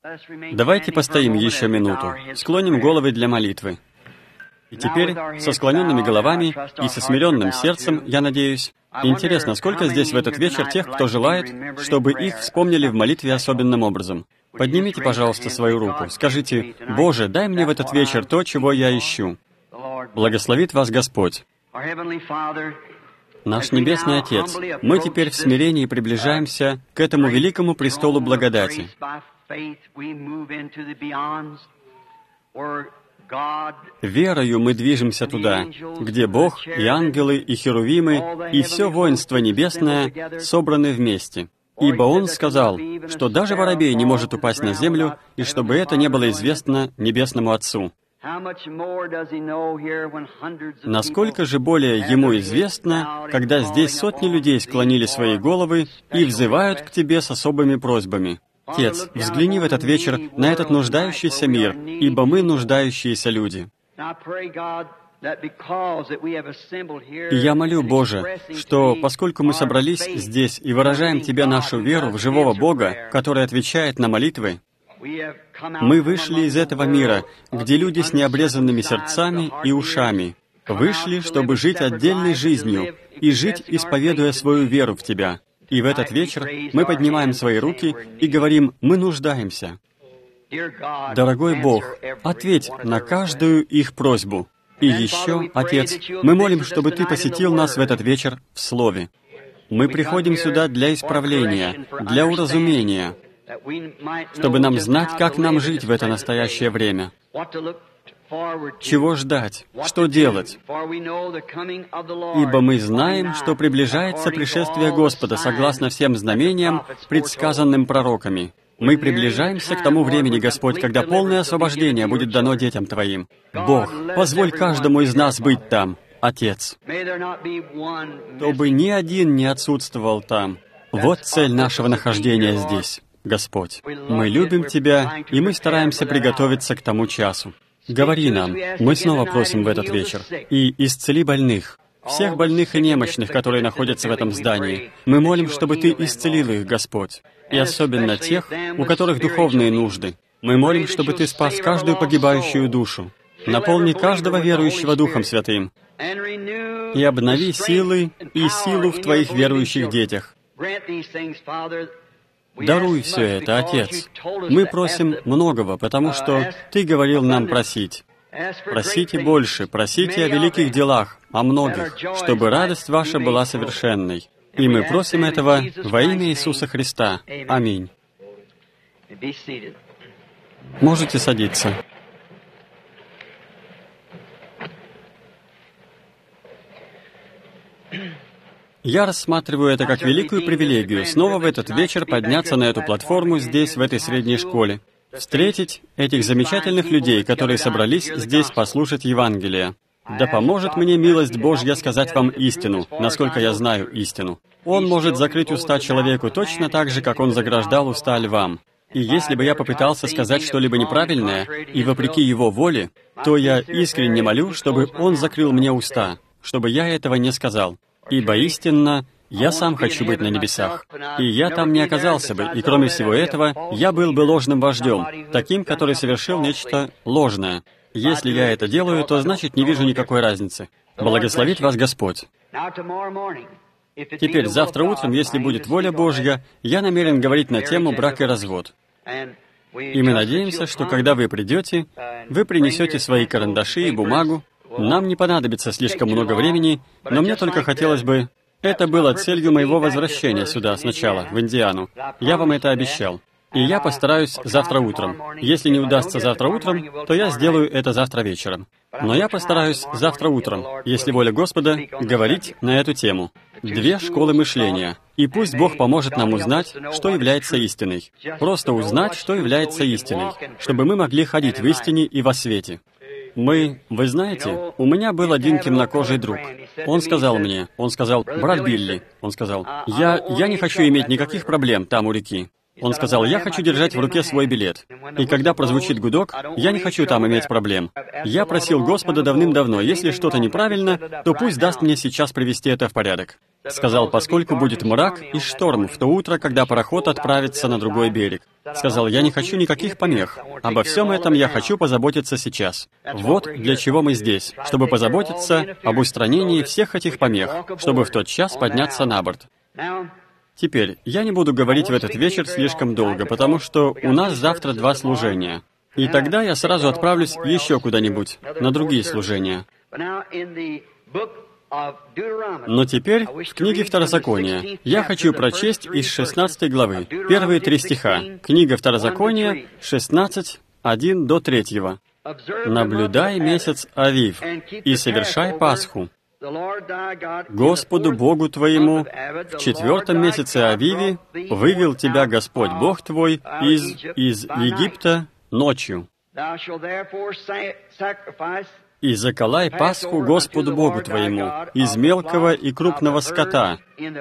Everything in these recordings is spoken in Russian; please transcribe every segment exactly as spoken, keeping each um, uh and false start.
Давайте постоим еще минуту, склоним головы для молитвы. И теперь, со склоненными головами и со смиренным сердцем, я надеюсь, интересно, сколько здесь в этот вечер тех, кто желает, чтобы их вспомнили в молитве особенным образом. Поднимите, пожалуйста, свою руку. Скажите: «Боже, дай мне в этот вечер то, чего я ищу». Благословит вас Господь. Наш Небесный Отец, мы теперь в смирении приближаемся к этому великому престолу благодати. Верою мы движемся туда, где Бог и ангелы, и херувимы, и все воинство небесное собраны вместе. Ибо Он сказал, что даже воробей не может упасть на землю, и чтобы это не было известно Небесному Отцу. Насколько же более Ему известно, когда здесь сотни людей склонили свои головы и взывают к Тебе с особыми просьбами. Отец, взгляни в этот вечер на этот нуждающийся мир, ибо мы нуждающиеся люди. И я молю, Боже, что, поскольку мы собрались здесь и выражаем Тебе нашу веру в живого Бога, который отвечает на молитвы, мы вышли из этого мира, где люди с необрезанными сердцами и ушами, вышли, чтобы жить отдельной жизнью и жить, исповедуя свою веру в Тебя. И в этот вечер мы поднимаем свои руки и говорим: «Мы нуждаемся». Дорогой Бог, ответь на каждую их просьбу. И еще, Отец, мы молим, чтобы Ты посетил нас в этот вечер в Слове. Мы приходим сюда для исправления, для уразумения, чтобы нам знать, как нам жить в это настоящее время. Чего ждать? Что делать? Ибо мы знаем, что приближается пришествие Господа согласно всем знамениям, предсказанным пророками. Мы приближаемся к тому времени, Господь, когда полное освобождение будет дано детям Твоим. Бог, позволь каждому из нас быть там, Отец, чтобы ни один не отсутствовал там. Вот цель нашего нахождения здесь, Господь. Мы любим Тебя, и мы стараемся приготовиться к тому часу. Говори нам, мы снова просим в этот вечер, и исцели больных, всех больных и немощных, которые находятся в этом здании. Мы молим, чтобы Ты исцелил их, Господь, и особенно тех, у которых духовные нужды. Мы молим, чтобы Ты спас каждую погибающую душу, наполни каждого верующего Духом Святым, и обнови силы и силу в Твоих верующих детях. Даруй все это, Отец. Мы просим многого, потому что Ты говорил нам просить. Просите больше, просите о великих делах, о многих, чтобы радость ваша была совершенной. И мы просим этого во имя Иисуса Христа. Аминь. Можете садиться. Я рассматриваю это как великую привилегию снова в этот вечер подняться на эту платформу здесь, в этой средней школе, встретить этих замечательных людей, которые собрались здесь послушать Евангелие. Да поможет мне милость Божья сказать вам истину, насколько я знаю истину. Он может закрыть уста человеку точно так же, как он заграждал уста львам. И если бы я попытался сказать что-либо неправильное и вопреки его воле, то я искренне молю, чтобы он закрыл мне уста, чтобы я этого не сказал. Ибо истинно, я сам хочу быть на небесах. И я там не оказался бы, и кроме всего этого, я был бы ложным вождем, таким, который совершил нечто ложное. Если я это делаю, то значит не вижу никакой разницы. Благословит вас Господь. Теперь, завтра утром, если будет воля Божья, я намерен говорить на тему брак и развод. И мы надеемся, что когда вы придете, вы принесете свои карандаши и бумагу. Нам не понадобится слишком много времени, но мне только хотелось бы... Это было целью моего возвращения сюда сначала, в Индиану. Я вам это обещал. И я постараюсь завтра утром. Если не удастся завтра утром, то я сделаю это завтра вечером. Но я постараюсь завтра утром, если воля Господа, говорить на эту тему. Две школы мышления. И пусть Бог поможет нам узнать, что является истиной. Просто узнать, что является истиной, чтобы мы могли ходить в истине и во свете. Мы, вы знаете, у меня был один темнокожий друг. Он сказал мне, он сказал: «Брат Билли», он сказал, «Я, я не хочу иметь никаких проблем там у реки. Он сказал: «Я хочу держать в руке свой билет. И когда прозвучит гудок, я не хочу там иметь проблем. Я просил Господа давным-давно, если что-то неправильно, то пусть даст мне сейчас привести это в порядок». Сказал: «Поскольку будет мрак и шторм в то утро, когда пароход отправится на другой берег». Сказал: «Я не хочу никаких помех. Обо всем этом я хочу позаботиться сейчас». Вот для чего мы здесь, чтобы позаботиться об устранении всех этих помех, чтобы в тот час подняться на борт. Теперь, я не буду говорить в этот вечер слишком долго, потому что у нас завтра два служения. И тогда я сразу отправлюсь еще куда-нибудь, на другие служения. Но теперь, в книге Второзакония, я хочу прочесть из шестнадцатой главы, первые три стиха. Книга Второзакония, шестнадцать, один до третьего. «Наблюдай месяц Авив, и совершай Пасху Господу Богу твоему в четвертом месяце Авиве вывел тебя Господь Бог твой из, из Египта ночью. И заколай Пасху Господу Богу твоему из мелкого и крупного скота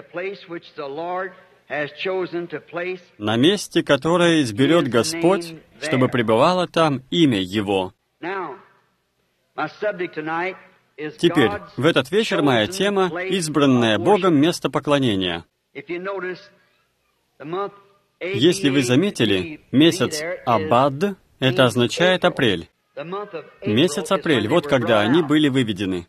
на месте, которое изберет Господь, чтобы пребывало там имя Его». Теперь, в этот вечер моя тема — избранное Богом место поклонения. Если вы заметили, месяц Абад — это означает апрель. Месяц апрель — вот когда они были выведены.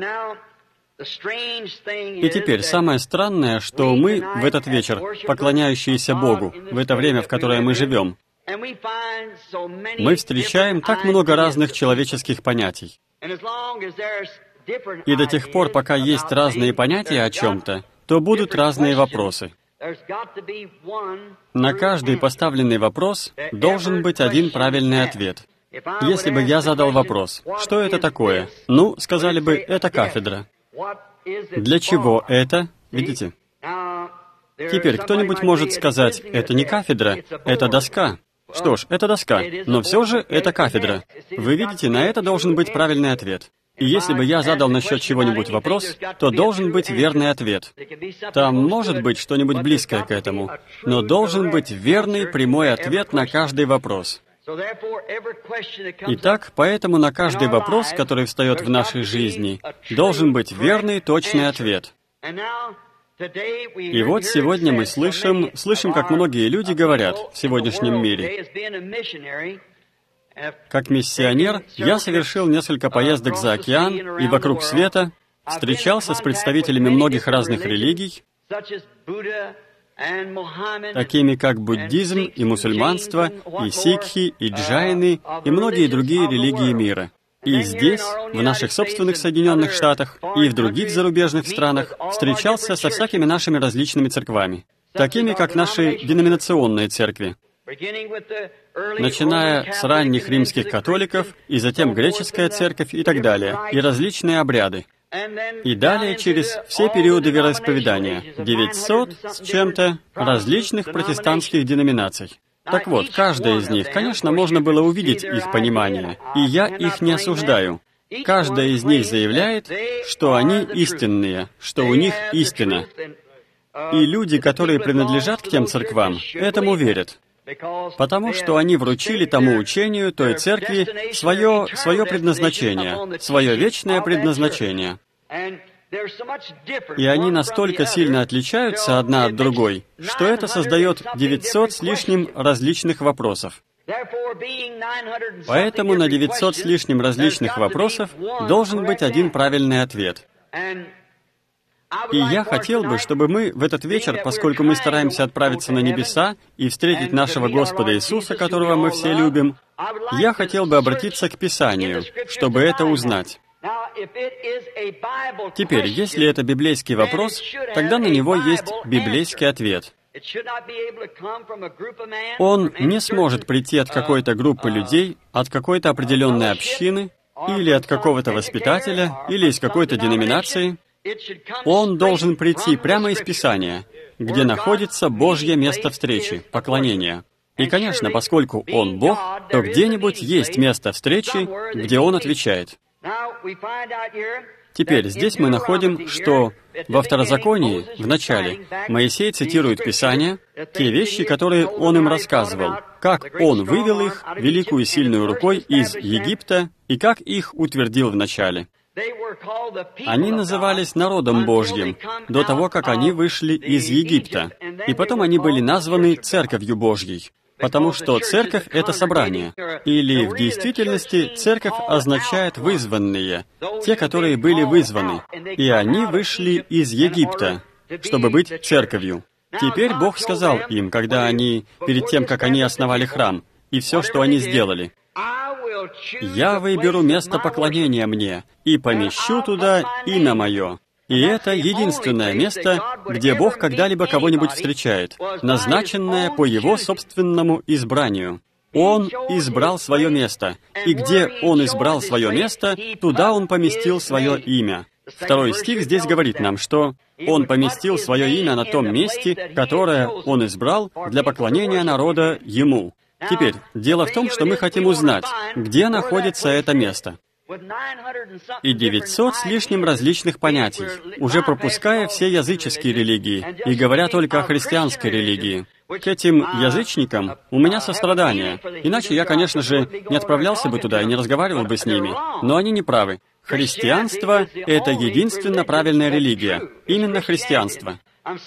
И теперь самое странное, что мы в этот вечер, поклоняющиеся Богу, в это время, в которое мы живем, мы встречаем так много разных человеческих понятий. И до тех пор, пока есть разные понятия о чем-то, то будут разные вопросы. На каждый поставленный вопрос должен быть один правильный ответ. Если бы я задал вопрос: «Что это такое?», ну, сказали бы: «Это кафедра». Для чего это? Видите? Теперь кто-нибудь может сказать: «Это не кафедра, это доска». Что ж, это доска, но все же это кафедра. Вы видите, на это должен быть правильный ответ. И если бы я задал насчет чего-нибудь вопрос, то должен быть верный ответ. Там может быть что-нибудь близкое к этому, но должен быть верный прямой ответ на каждый вопрос. Итак, поэтому на каждый вопрос, который встает в нашей жизни, должен быть верный, точный ответ. И вот сегодня мы слышим, слышим, как многие люди говорят в сегодняшнем мире. Как миссионер, я совершил несколько поездок за океан и вокруг света, встречался с представителями многих разных религий, такими как буддизм и мусульманство, и сикхи, и джайны, и многие другие религии мира. И здесь, в наших собственных Соединенных Штатах, и в других зарубежных странах, встречался со всякими нашими различными церквами, такими как наши деноминационные церкви, начиная с ранних римских католиков, и затем греческая церковь и так далее, и различные обряды. И далее через все периоды вероисповедания, девятьсот с чем-то различных протестантских деноминаций. Так вот, каждая из них, конечно, можно было увидеть их понимание, и я их не осуждаю. Каждая из них заявляет, что они истинные, что у них истина. И люди, которые принадлежат к тем церквам, этому верят, потому что они вручили тому учению, той церкви, свое, свое предназначение, свое вечное предназначение. И они настолько сильно отличаются одна от другой, что это создает девятьсот с лишним различных вопросов. Поэтому на девятьсот с лишним различных вопросов должен быть один правильный ответ. И я хотел бы, чтобы мы в этот вечер, поскольку мы стараемся отправиться на небеса и встретить нашего Господа Иисуса, которого мы все любим, я хотел бы обратиться к Писанию, чтобы это узнать. Теперь, если это библейский вопрос, тогда на него есть библейский ответ. Он не сможет прийти от какой-то группы людей, от какой-то определенной общины, или от какого-то воспитателя, или из какой-то деноминации. Он должен прийти прямо из Писания, где находится Божье место встречи, поклонения. И, конечно, поскольку Он Бог, то где-нибудь есть место встречи, где Он отвечает. Теперь здесь мы находим, что во Второзаконии, в начале, Моисей цитирует Писание, те вещи, которые он им рассказывал, как он вывел их великую и сильную рукой из Египта и как их утвердил в начале. Они назывались народом Божьим до того, как они вышли из Египта, и потом они были названы Церковью Божьей, потому что церковь — это собрание, или в действительности церковь означает «вызванные», те, которые были вызваны, и они вышли из Египта, чтобы быть церковью. Теперь Бог сказал им, когда они, перед тем, как они основали храм, и все, что они сделали, «Я выберу место поклонения мне и помещу туда имя мое». И это единственное место, где Бог когда-либо кого-нибудь встречает, назначенное по Его собственному избранию. Он избрал свое место, и где Он избрал свое место, туда Он поместил свое имя. Второй стих здесь говорит нам, что Он поместил свое имя на том месте, которое Он избрал для поклонения народа Ему. Теперь, дело в том, что мы хотим узнать, где находится это место. И девятьсот с лишним различных понятий, уже пропуская все языческие религии и говоря только о христианской религии. К этим язычникам у меня сострадание, иначе я, конечно же, не отправлялся бы туда и не разговаривал бы с ними, но они не правы. Христианство — это единственно правильная религия, именно христианство.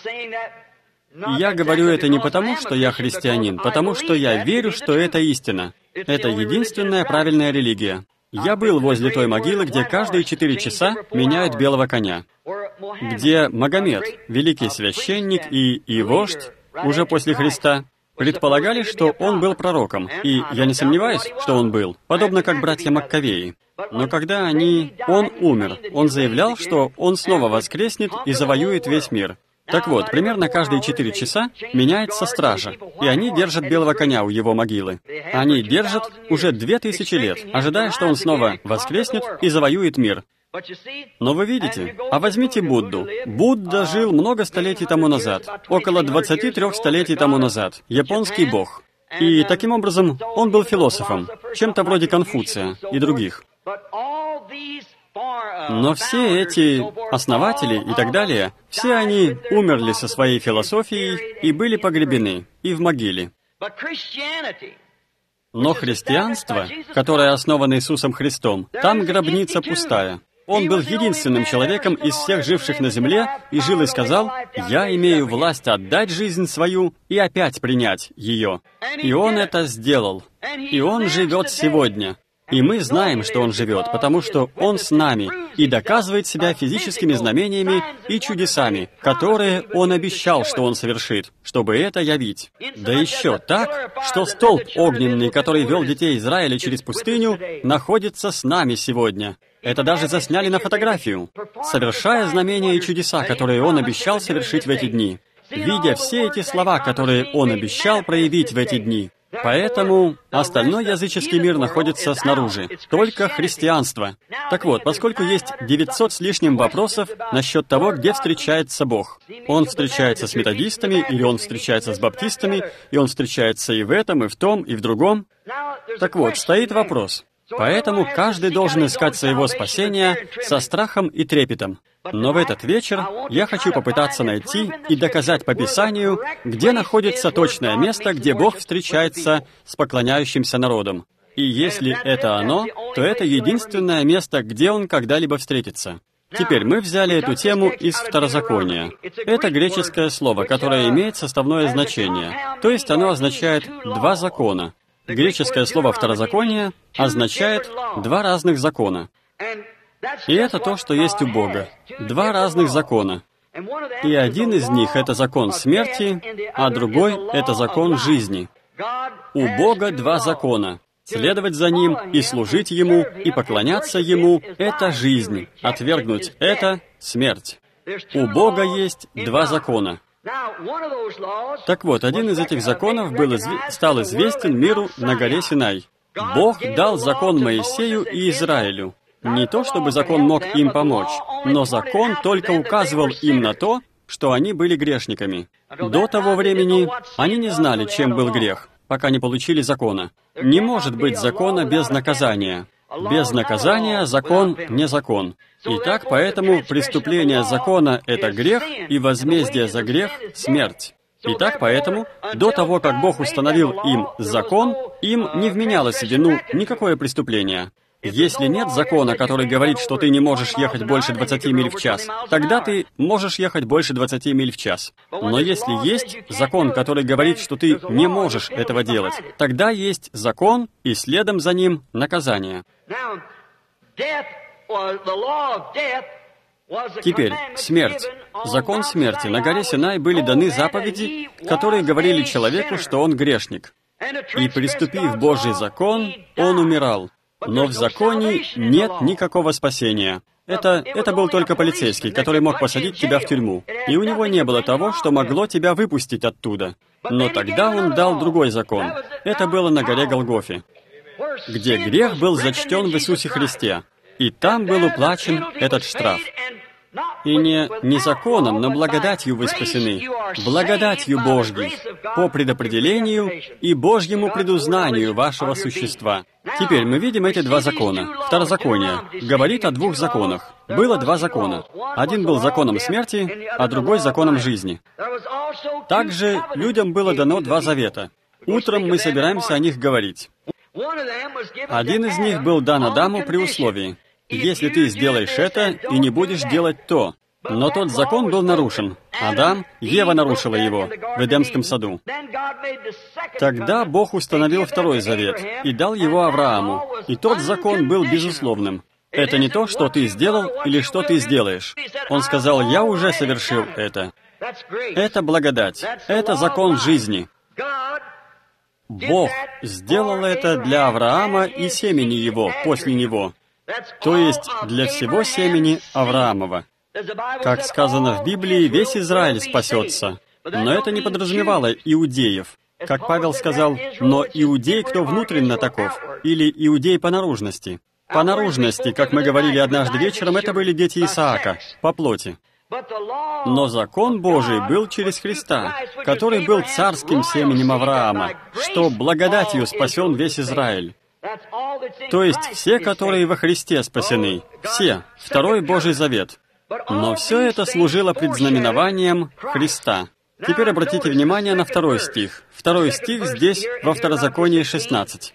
И я говорю это не потому, что я христианин, потому что я верю, что это истина. Это единственная правильная религия. Я был возле той могилы, где каждые четыре часа меняют белого коня, где Магомед, великий священник и, и вождь, уже после Христа, предполагали, что он был пророком, и я не сомневаюсь, что он был, подобно как братья Маккавеи. Но когда они... он умер, он заявлял, что он снова воскреснет и завоюет весь мир. Так вот, примерно каждые четыре часа меняется стража, и они держат белого коня у его могилы. Они держат уже две тысячи лет, ожидая, что он снова воскреснет и завоюет мир. Но вы видите, а возьмите Будду. Будда жил много столетий тому назад, около двадцати трёх столетий тому назад, японский бог. И таким образом он был философом, чем-то вроде Конфуция и других. Но все эти основатели и так далее, все они умерли со своей философией и были погребены и в могиле. Но христианство, которое основано Иисусом Христом, там гробница пустая. Он был единственным человеком из всех живших на земле и жил и сказал: «Я имею власть отдать жизнь свою и опять принять ее». И Он это сделал. И Он живет сегодня. И мы знаем, что Он живет, потому что Он с нами и доказывает себя физическими знамениями и чудесами, которые Он обещал, что Он совершит, чтобы это явить. Да еще так, что столб огненный, который вел детей Израиля через пустыню, находится с нами сегодня. Это даже засняли на фотографию, совершая знамения и чудеса, которые Он обещал совершить в эти дни, видя все эти слова, которые Он обещал проявить в эти дни. Поэтому остальной языческий мир находится снаружи, только христианство. Так вот, поскольку есть девятьсот с лишним вопросов насчет того, где встречается Бог. Он встречается с методистами, или Он встречается с баптистами, и Он встречается и в этом, и в том, и в другом. Так вот, стоит вопрос. Поэтому каждый должен искать своего спасения со страхом и трепетом. Но в этот вечер я хочу попытаться найти и доказать по Писанию, где находится точное место, где Бог встречается с поклоняющимся народом. И если это оно, то это единственное место, где Он когда-либо встретится. Теперь мы взяли эту тему из Второзакония. Это греческое слово, которое имеет составное значение, то есть оно означает «два закона». Греческое слово «второзаконие» означает «два разных закона». И это то, что есть у Бога. Два разных закона. И один из них — это закон смерти, а другой — это закон жизни. У Бога два закона. Следовать за Ним и служить Ему, и поклоняться Ему — это жизнь. Отвергнуть — это смерть. У Бога есть два закона. Так вот, один из этих законов был изв... стал известен миру на горе Синай. Бог дал закон Моисею и Израилю. Не то, чтобы закон мог им помочь, но закон только указывал им на то, что они были грешниками. До того времени они не знали, чем был грех, пока не получили закона. Не может быть закона без наказания. Без наказания закон не закон. Итак, поэтому преступление закона — это грех, и возмездие за грех — смерть. Итак, поэтому, до того, как Бог установил им закон, им не вменялось в вину никакое преступление. Если нет закона, который говорит, что ты не можешь ехать больше двадцати миль в час, тогда ты можешь ехать больше двадцати миль в час. Но если есть закон, который говорит, что ты не можешь этого делать, тогда есть закон, и следом за ним наказание. Теперь, смерть. Закон смерти. На горе Синай были даны заповеди, которые говорили человеку, что он грешник. И, приступив Божий закон, он умирал. Но в законе нет никакого спасения. Это, это был только полицейский, который мог посадить тебя в тюрьму. И у него не было того, что могло тебя выпустить оттуда. Но тогда он дал другой закон. Это было на горе Голгофе, где грех был зачтен в Иисусе Христе. И там был уплачен этот штраф. И не, не законом, но благодатью вы спасены, благодатью Божьей, по предопределению и Божьему предузнанию вашего существа. Теперь мы видим эти два закона. Второзаконие говорит о двух законах. Было два закона. Один был законом смерти, а другой законом жизни. Также людям было дано два завета. Утром мы собираемся о них говорить. Один из них был дан Адаму при условии: если ты сделаешь это и не будешь делать то. Но тот закон был нарушен. Адам, Ева нарушила его в Эдемском саду. Тогда Бог установил второй завет и дал его Аврааму. И тот закон был безусловным. Это не то, что ты сделал или что ты сделаешь. Он сказал: я уже совершил это. Это благодать. Это закон жизни. Бог сделал это для Авраама и семени его после него. То есть для всего семени Авраамова. Как сказано в Библии, весь Израиль спасется. Но это не подразумевало иудеев. Как Павел сказал, но иудей, кто внутренно таков, или иудей по наружности. По наружности, как мы говорили однажды вечером, это были дети Исаака, по плоти. Но закон Божий был через Христа, который был царским семенем Авраама, что благодатью спасен весь Израиль. То есть все, которые во Христе спасены, все, второй Божий завет. Но все это служило предзнаменованием Христа. Теперь обратите внимание на второй стих. Второй стих здесь, во Второзаконии шестнадцать.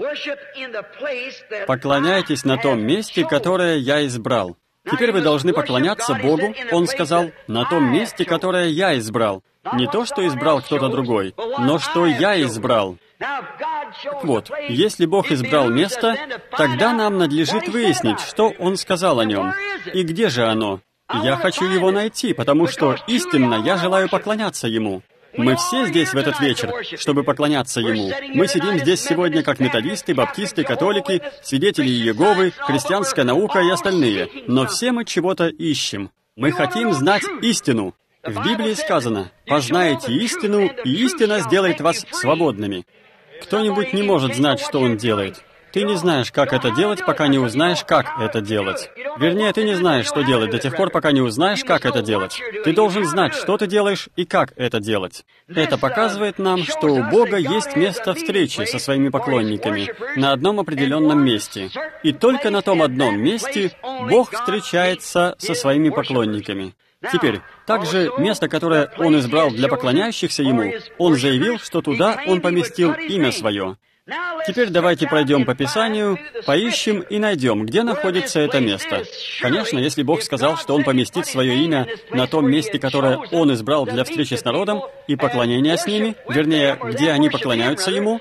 «Поклоняйтесь на том месте, которое я избрал». Теперь вы должны поклоняться Богу, Он сказал, на том месте, которое я избрал. Не то, что избрал кто-то другой, но что я избрал. Так вот, если Бог избрал место, тогда нам надлежит выяснить, что Он сказал о нем, и где же оно. Я хочу его найти, потому что истинно я желаю поклоняться Ему. Мы все здесь в этот вечер, чтобы поклоняться Ему. Мы сидим здесь сегодня как методисты, баптисты, католики, свидетели Иеговы, христианская наука и остальные. Но все мы чего-то ищем. Мы хотим знать истину. В Библии сказано: «Познаете истину, и истина сделает вас свободными». Кто-нибудь не может знать, что он делает. Ты не знаешь, как это делать, пока не узнаешь, как это делать. Вернее, ты не знаешь, что делать до тех пор, пока не узнаешь, как это делать. Ты должен знать, что ты делаешь и как это делать. Это показывает нам, что у Бога есть место встречи со своими поклонниками на одном определенном месте. И только на том одном месте Бог встречается со своими поклонниками. Теперь, также место, которое Он избрал для поклоняющихся Ему, Он заявил, что туда Он поместил имя Свое. Теперь давайте пройдем по Писанию, поищем и найдем, где находится это место. Конечно, если Бог сказал, что Он поместит свое имя на том месте, которое Он избрал для встречи с народом и поклонения с ними, вернее, где они поклоняются Ему,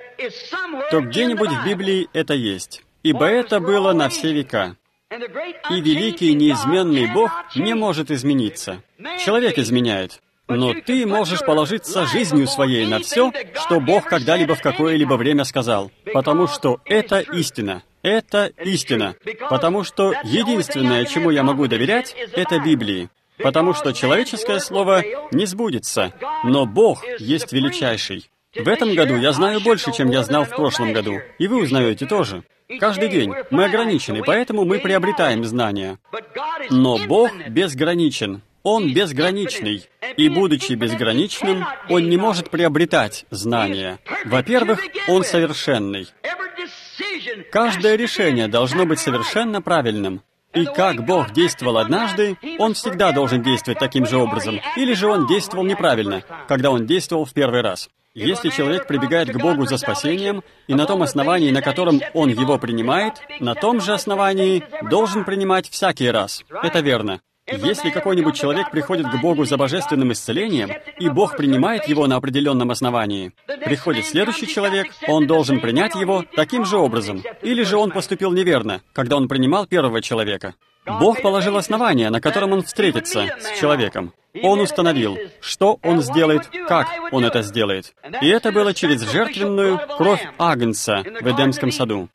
то где-нибудь в Библии это есть. Ибо это было на все века. И великий неизменный Бог не может измениться. Человек изменяет. Но ты можешь положиться жизнью своей на все, что Бог когда-либо в какое-либо время сказал. Потому что это истина. Это истина. Потому что единственное, чему я могу доверять, это Библии. Потому что человеческое слово не сбудется, но Бог есть величайший. В этом году я знаю больше, чем я знал в прошлом году. И вы узнаете тоже. Каждый день мы ограничены, поэтому мы приобретаем знания. Но Бог безграничен. Он безграничный. И, будучи безграничным, Он не может приобретать знания. Во-первых, Он совершенный. Каждое решение должно быть совершенно правильным. И как Бог действовал однажды, Он всегда должен действовать таким же образом. Или же Он действовал неправильно, когда Он действовал в первый раз. Если человек прибегает к Богу за спасением, и на том основании, на котором он его принимает, на том же основании должен принимать всякий раз. Это верно. Если какой-нибудь человек приходит к Богу за божественным исцелением, и Бог принимает его на определенном основании, приходит следующий человек, он должен принять его таким же образом. Или же он поступил неверно, когда он принимал первого человека. Бог положил основание, на котором он встретится с человеком. Он установил, что он сделает, как он это сделает. И это было через жертвенную кровь Агнца в Эдемском саду.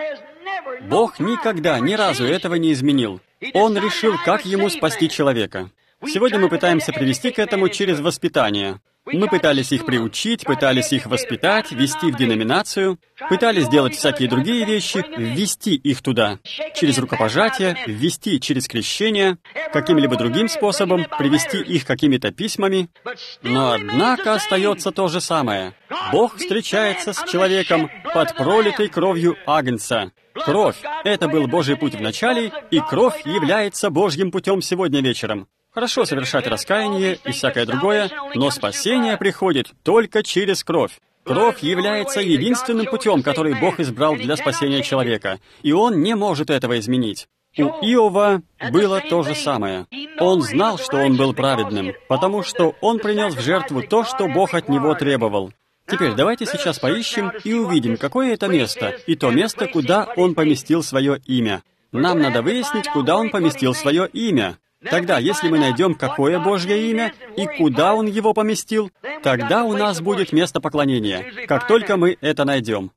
Бог никогда, ни разу этого не изменил. Он решил, как ему спасти человека. Сегодня мы пытаемся привести к этому через воспитание. Мы пытались их приучить, пытались их воспитать, ввести в деноминацию, пытались сделать всякие другие вещи, ввести их туда, через рукопожатие, ввести через крещение, каким-либо другим способом, привести их какими-то письмами. Но однако остается то же самое. Бог встречается с человеком под пролитой кровью Агнца. Кровь — это был Божий путь в начале, и кровь является Божьим путем сегодня вечером. Хорошо совершать раскаяние и всякое другое, но спасение приходит только через кровь. Кровь является единственным путем, который Бог избрал для спасения человека, и Он не может этого изменить. У Иова было то же самое. Он знал, что он был праведным, потому что он принес в жертву то, что Бог от него требовал. Теперь давайте сейчас поищем и увидим, какое это место, и то место, куда он поместил свое имя. Нам надо выяснить, куда он поместил свое имя. Тогда, если мы найдем, какое Божье имя и куда Он его поместил, тогда у нас будет место поклонения, как только мы это найдем.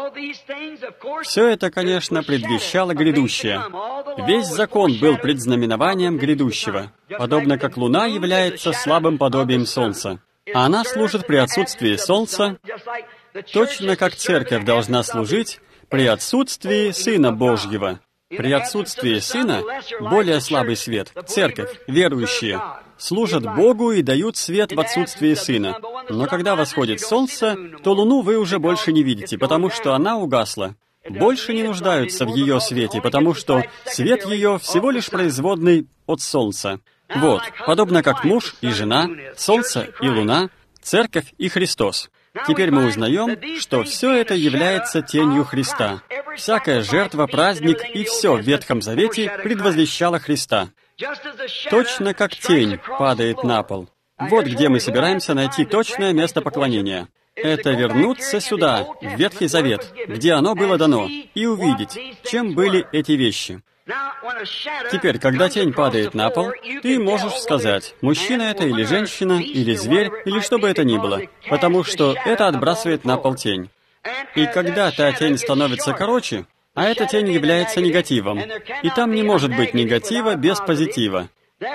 Все это, конечно, предвещало грядущее. Весь закон был предзнаменованием грядущего, подобно как луна является слабым подобием солнца. А она служит при отсутствии солнца, точно как церковь должна служить при отсутствии Сына Божьего. При отсутствии Сына, более слабый свет, церковь, верующие, служат Богу и дают свет в отсутствии Сына. Но когда восходит солнце, то луну вы уже больше не видите, потому что она угасла. Больше не нуждаются в ее свете, потому что свет ее всего лишь производный от солнца. Вот, подобно как муж и жена, солнце и луна, церковь и Христос. Теперь мы узнаем, что все это является тенью Христа. Всякая жертва, праздник и все в Ветхом Завете предвозвещало Христа. Точно как тень падает на пол. Вот где мы собираемся найти точное место поклонения. Это вернуться сюда, в Ветхий Завет, где оно было дано, и увидеть, чем были эти вещи. Теперь, когда тень падает на пол, ты можешь сказать, мужчина это или женщина, или зверь, или что бы это ни было, потому что это отбрасывает на пол тень. И когда та тень становится короче, а эта тень является негативом, и там не может быть негатива без позитива.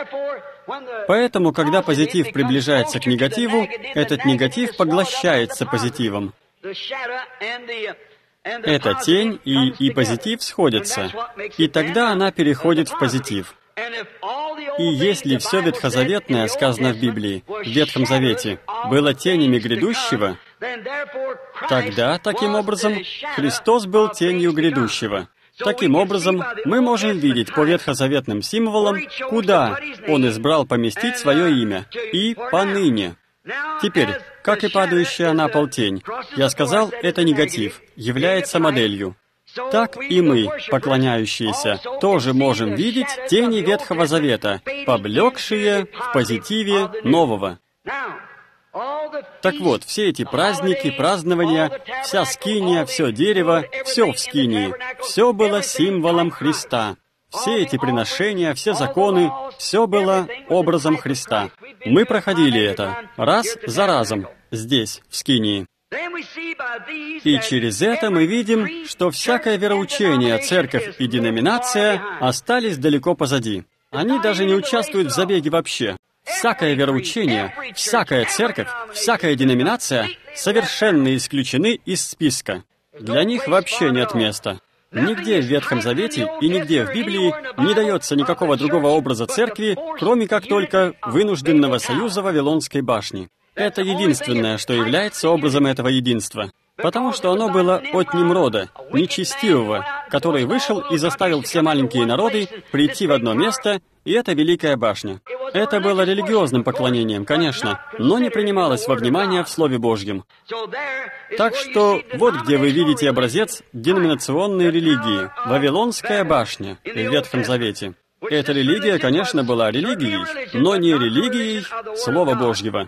Поэтому, когда позитив приближается к негативу, этот негатив поглощается позитивом. Эта тень и, и позитив сходятся, и тогда она переходит в позитив. И если все ветхозаветное, сказано в Библии, в Ветхом Завете, было тенями грядущего, тогда, таким образом, Христос был тенью грядущего. Таким образом, мы можем видеть по ветхозаветным символам, куда Он избрал поместить свое имя, и поныне. Теперь, как и падающая на пол тень, я сказал, это негатив, является моделью. Так и мы, поклоняющиеся, тоже можем видеть тени Ветхого Завета, поблекшие в позитиве нового. Так вот, все эти праздники, празднования, вся скиния, все дерево, все в скинии, все было символом Христа. Все эти приношения, все законы, все было образом Христа. Мы проходили это раз за разом здесь, в скинии. И через это мы видим, что всякое вероучение, церковь и деноминация остались далеко позади. Они даже не участвуют в забеге вообще. Всякое вероучение, всякая церковь, всякая деноминация совершенно исключены из списка. Для них вообще нет места. Нигде в Ветхом Завете и нигде в Библии не дается никакого другого образа церкви, кроме как только вынужденного союза Вавилонской башни. Это единственное, что является образом этого единства. Потому что оно было от Немрода, нечестивого, который вышел и заставил все маленькие народы прийти в одно место, и это Великая башня. Это было религиозным поклонением, конечно, но не принималось во внимание в Слове Божьем. Так что вот где вы видите образец деноминационной религии — Вавилонская башня в Ветхом Завете. Эта религия, конечно, была религией, но не религией Слова Божьего.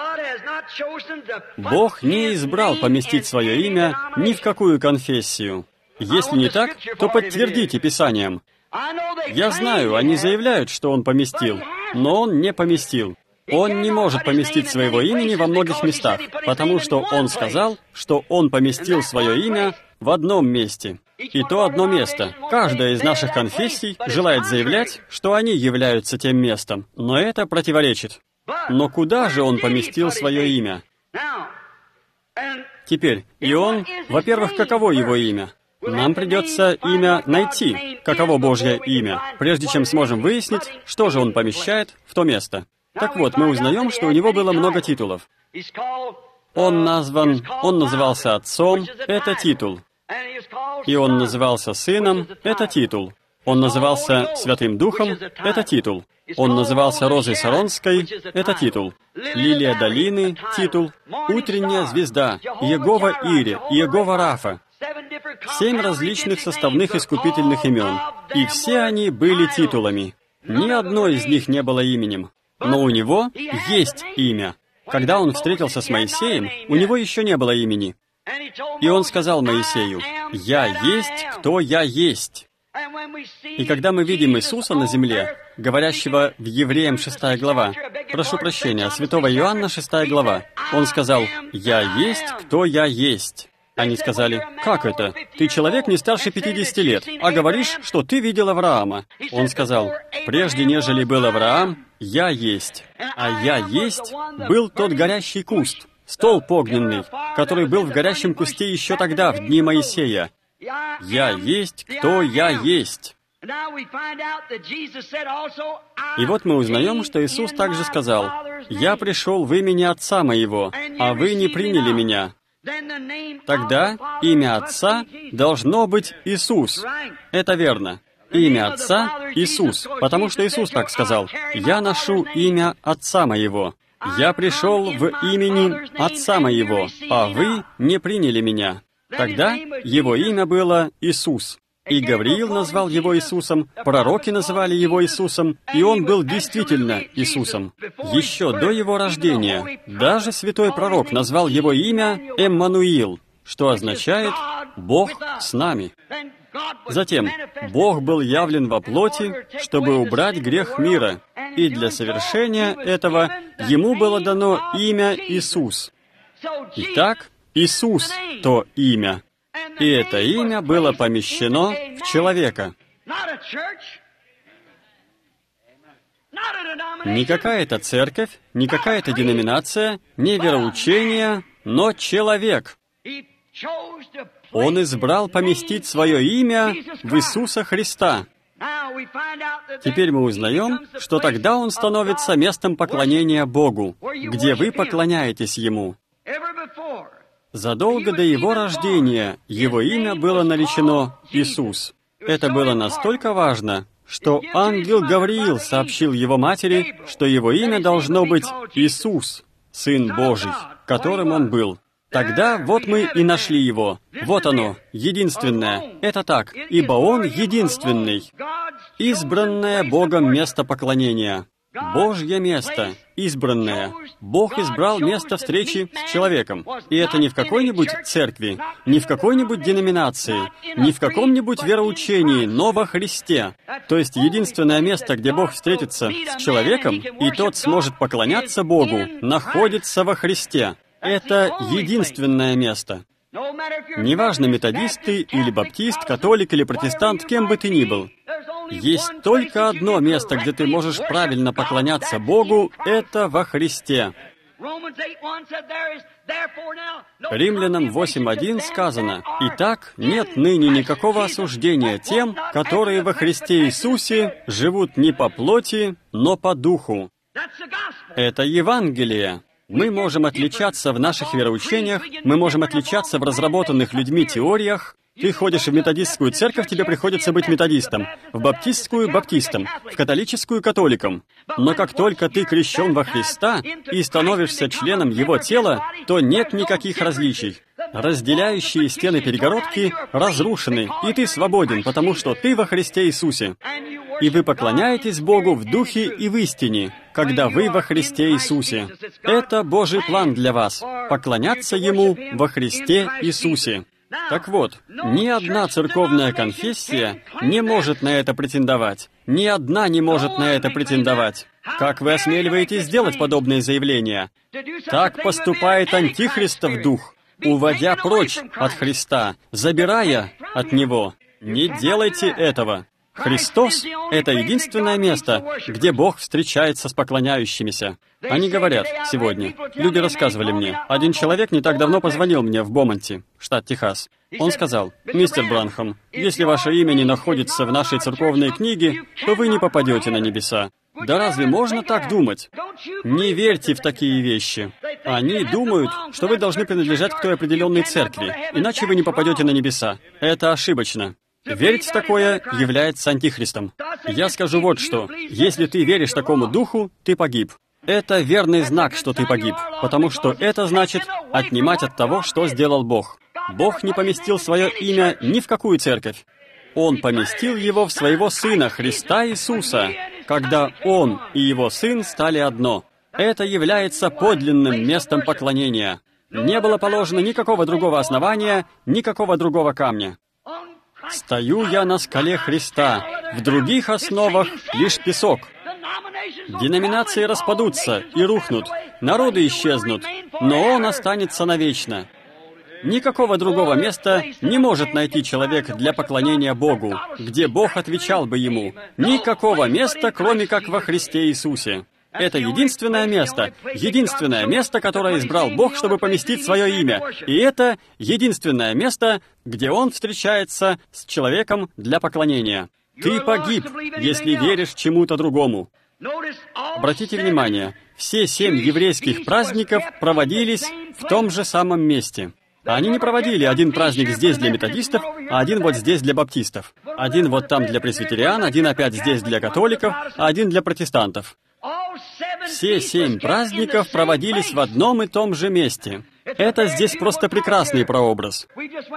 Бог не избрал поместить свое имя ни в какую конфессию. Если не так, то подтвердите Писанием. Я знаю, они заявляют, что Он поместил, но Он не поместил. Он не может поместить своего имени во многих местах, потому что Он сказал, что Он поместил свое имя в одном месте. И то одно место. Каждая из наших конфессий желает заявлять, что они являются тем местом, но это противоречит. Но куда же Он поместил свое имя? Теперь, и Он, во-первых, каково Его имя? Нам придется имя найти, каково Божье имя, прежде чем сможем выяснить, что же Он помещает в то место. Так вот, мы узнаем, что у Него было много титулов. Он назван, Он назывался Отцом, это титул. И Он назывался Сыном, это титул. Он назывался Святым Духом, это титул. Он назывался Розой Саронской, это титул. Лилия долины, титул. Утренняя звезда, Иегова Ире, Иегова Рафа. Семь различных составных искупительных имен. И все они были титулами. Ни одно из них не было именем. Но у него есть имя. Когда он встретился с Моисеем, у него еще не было имени. И он сказал Моисею: «Я есть, кто я есть». И когда мы видим Иисуса на земле, говорящего в Евреям шестая глава, прошу прощения, святого Иоанна шестая глава, он сказал: «Я есть, кто я есть». Они сказали: «Как это? Ты человек не старше пятидесяти лет, а говоришь, что ты видел Авраама». Он сказал: «Прежде нежели был Авраам, я есть. А я есть был тот горящий куст, столб огненный, который был в горящем кусте еще тогда, в дни Моисея. Я есть, кто я есть». И вот мы узнаем, что Иисус также сказал: «Я пришел в имени Отца Моего, а вы не приняли Меня». Тогда имя Отца должно быть Иисус. Это верно. Имя Отца — Иисус, потому что Иисус так сказал: «Я ношу имя Отца Моего. Я пришел в имени Отца Моего, а вы не приняли Меня». Тогда Его имя было Иисус. И Гавриил назвал Его Иисусом, пророки называли Его Иисусом, и Он был действительно Иисусом. Еще до Его рождения даже святой пророк назвал Его имя Эммануил, что означает «Бог с нами». Затем Бог был явлен во плоти, чтобы убрать грех мира, и для совершения этого Ему было дано имя Иисус. Итак, Иисус — то имя. И это имя было помещено в человека. Не какая-то церковь, не какая-то деноминация, не вероучение, но человек. Он избрал поместить свое имя в Иисуса Христа. Теперь мы узнаем, что тогда Он становится местом поклонения Богу, где вы поклоняетесь Ему. Задолго до Его рождения Его имя было наречено Иисус. Это было настолько важно, что ангел Гавриил сообщил Его матери, что Его имя должно быть Иисус, Сын Божий, которым Он был. Тогда вот мы и нашли Его. Вот оно, единственное. Это так, ибо Он единственный. Избранное Богом место поклонения. Божье место, избранное. Бог избрал место встречи с человеком. И это не в какой-нибудь церкви, не в какой-нибудь деноминации, не в каком-нибудь вероучении, но во Христе. То есть единственное место, где Бог встретится с человеком, и тот сможет поклоняться Богу, находится во Христе. Это единственное место. Неважно, методист ты или баптист, католик или протестант, кем бы ты ни был. Есть только одно место, где ты можешь правильно поклоняться Богу, это во Христе. Римлянам восемь один сказано: «Итак, нет ныне никакого осуждения тем, которые во Христе Иисусе живут не по плоти, но по духу». Это Евангелие. Мы можем отличаться в наших вероучениях, мы можем отличаться в разработанных людьми теориях. Ты ходишь в методистскую церковь, тебе приходится быть методистом, в баптистскую — баптистом, в католическую — католиком. Но как только ты крещен во Христа и становишься членом Его тела, то нет никаких различий. Разделяющие стены перегородки разрушены, и ты свободен, потому что ты во Христе Иисусе. И вы поклоняетесь Богу в духе и в истине, когда вы во Христе Иисусе. Это Божий план для вас — поклоняться Ему во Христе Иисусе. Так вот, ни одна церковная конфессия не может на это претендовать. Ни одна не может на это претендовать. Как вы осмеливаетесь сделать подобные заявления? Так поступает Антихристов дух, уводя прочь от Христа, забирая от Него. Не делайте этого. Христос — это единственное место, где Бог встречается с поклоняющимися. Они говорят сегодня, люди рассказывали мне, один человек не так давно позвонил мне в Бомонти, штат Техас. Он сказал: «Мистер Бранхам, если ваше имя не находится в нашей церковной книге, то вы не попадете на небеса». Да разве можно так думать? Не верьте в такие вещи. Они думают, что вы должны принадлежать к той определенной церкви, иначе вы не попадете на небеса. Это ошибочно. Верить в такое является антихристом. Я скажу вот что. Если ты веришь такому духу, ты погиб. Это верный знак, что ты погиб, потому что это значит отнимать от того, что сделал Бог. Бог не поместил свое имя ни в какую церковь. Он поместил его в своего Сына, Христа Иисуса, когда Он и Его Сын стали одно. Это является подлинным местом поклонения. Не было положено никакого другого основания, никакого другого камня. «Стою я на скале Христа, в других основах лишь песок». Деноминации распадутся и рухнут, народы исчезнут, но Он останется навечно. Никакого другого места не может найти человек для поклонения Богу, где Бог отвечал бы ему. Никакого места, кроме как во Христе Иисусе. Это единственное место, единственное место, которое избрал Бог, чтобы поместить свое имя. И это единственное место, где Он встречается с человеком для поклонения. Ты погиб, если веришь чему-то другому. Обратите внимание, все семь еврейских праздников проводились в том же самом месте. Они не проводили один праздник здесь для методистов, а один вот здесь для баптистов. Один вот там для пресвитериан, один опять здесь для католиков, а один для протестантов. Все семь праздников проводились в одном и том же месте. Это здесь просто прекрасный прообраз.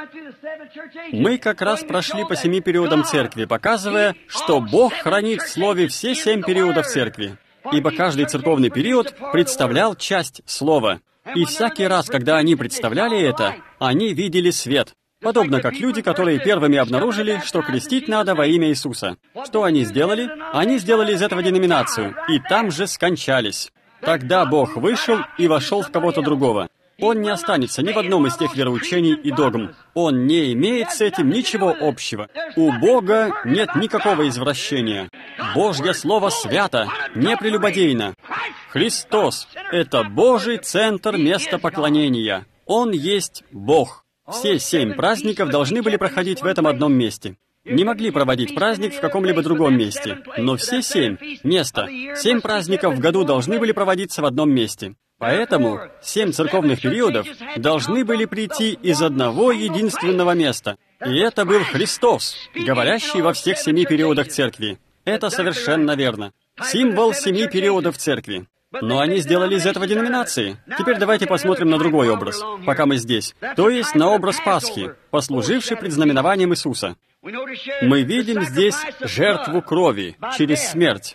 Мы как раз прошли по семи периодам церкви, показывая, что Бог хранит в Слове все семь периодов церкви. Ибо каждый церковный период представлял часть Слова. И всякий раз, когда они представляли это, они видели свет. Подобно как люди, которые первыми обнаружили, что крестить надо во имя Иисуса. Что они сделали? Они сделали из этого деноминацию, и там же скончались. Тогда Бог вышел и вошел в кого-то другого. Он не останется ни в одном из тех вероучений и догм. Он не имеет с этим ничего общего. У Бога нет никакого извращения. Божье Слово свято, не прелюбодейно. Христос — это Божий центр места поклонения. Он есть Бог. Все семь праздников должны были проходить в этом одном месте. Не могли проводить праздник в каком-либо другом месте. Но все семь места, семь праздников в году должны были проводиться в одном месте. Поэтому семь церковных периодов должны были прийти из одного единственного места. И это был Христос, говорящий во всех семи периодах церкви. Это совершенно верно. Символ семи периодов церкви. Но они сделали из этого деноминации. Теперь давайте посмотрим на другой образ, пока мы здесь. То есть на образ Пасхи, послуживший предзнаменованием Иисуса. Мы видим здесь жертву крови через смерть.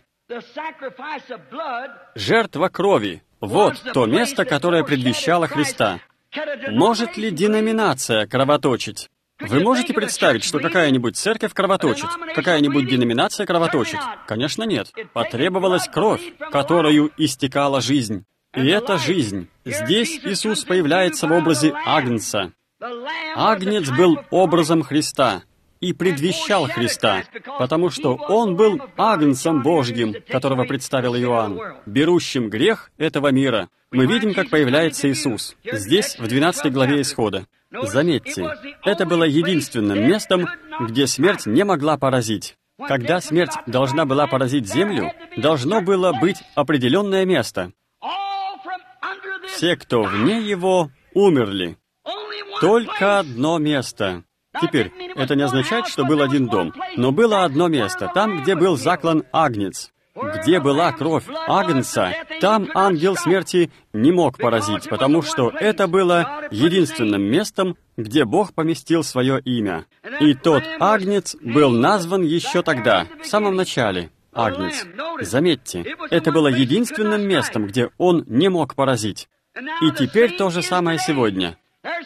Жертва крови. Вот то место, которое предвещало Христа. Может ли деноминация кровоточить? Вы можете представить, что какая-нибудь церковь кровоточит, какая-нибудь деноминация кровоточит? Конечно, нет. Потребовалась кровь, которую истекала жизнь. И эта жизнь. Здесь Иисус появляется в образе Агнца. Агнец был образом Христа и предвещал Христа, потому что Он был Агнцем Божьим, которого представил Иоанн, берущим грех этого мира. Мы видим, как появляется Иисус. Здесь, в двенадцатой главе Исхода. Заметьте, это было единственным местом, где смерть не могла поразить. Когда смерть должна была поразить землю, должно было быть определенное место. все, кто вне его, умерли. Только одно место. Теперь, это не означает, что был один дом, но было одно место, там, где был заклан Агнец. Где была кровь Агнца, там ангел смерти не мог поразить, потому что это было единственным местом, где Бог поместил свое имя. И тот Агнец был назван еще тогда, в самом начале. Агнец. Заметьте, это было единственным местом, где он не мог поразить. И теперь то же самое сегодня.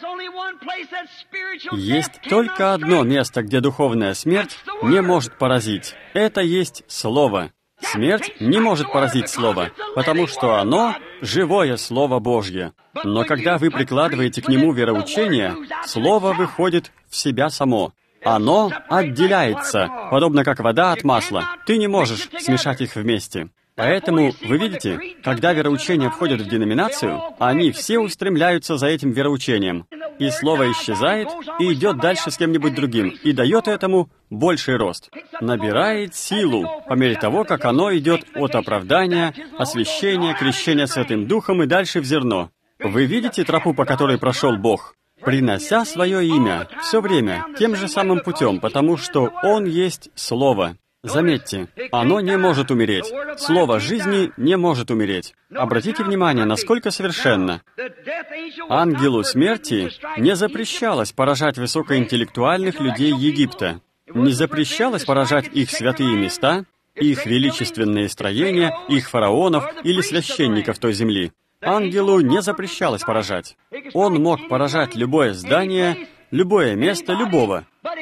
Есть только одно место, где духовная смерть не может поразить. Это есть Слово. Смерть не может поразить Слово, потому что оно — живое Слово Божье. Но когда вы прикладываете к нему вероучение, Слово выходит в себя само. Оно отделяется, подобно как вода от масла. Ты не можешь смешать их вместе. Поэтому, вы видите, когда вероучения входят в деноминацию, они все устремляются за этим вероучением. И слово исчезает, и идет дальше с кем-нибудь другим, и дает этому больший рост. Набирает силу, по мере того, как оно идет от оправдания, освящения, крещения Святым Духом и дальше в зерно. Вы видите тропу, по которой прошел Бог? Принося свое имя все время тем же самым путем, потому что Он есть Слово. Заметьте, оно не может умереть. Слово жизни не может умереть. Обратите внимание, насколько совершенно. Ангелу смерти не запрещалось поражать высокоинтеллектуальных людей Египта. Не запрещалось поражать их святые места, их величественные строения, их фараонов или священников той земли. Ангелу не запрещалось поражать. Он мог поражать любое здание, любое место, любого.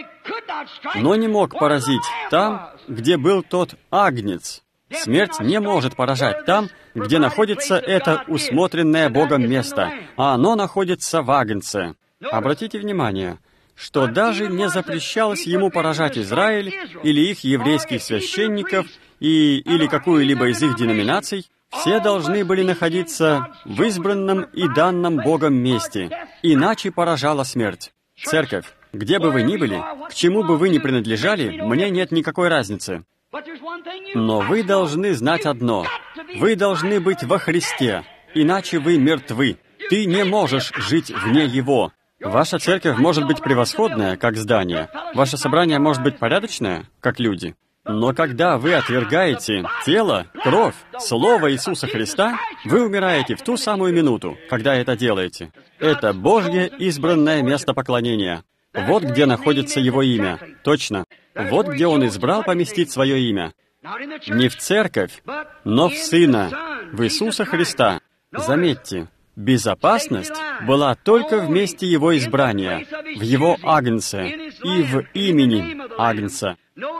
Но не мог поразить там, где был тот Агнец. Смерть не может поражать там, где находится это усмотренное Богом место, а оно находится в Агнце. Обратите внимание, что даже не запрещалось ему поражать Израиль или их еврейских священников и, или какую-либо из их деноминаций. Все должны были находиться в избранном и данном Богом месте, иначе поражала смерть. Церковь, где бы вы ни были, к чему бы вы ни принадлежали, мне нет никакой разницы. Но вы должны знать одно. Вы должны быть во Христе, иначе вы мертвы. Ты не можешь жить вне Его. Ваша церковь может быть превосходная, как здание. Ваше собрание может быть порядочное, как люди. Но когда вы отвергаете тело, кровь, Слово Иисуса Христа, вы умираете в ту самую минуту, когда это делаете. Это Божье избранное место поклонения. Вот где находится Его имя. Точно. Вот где Он избрал поместить свое имя. Не в церковь, но в Сына, в Иисуса Христа. Заметьте, безопасность была только в месте Его избрания, в Его Агнце и в имени Агнца.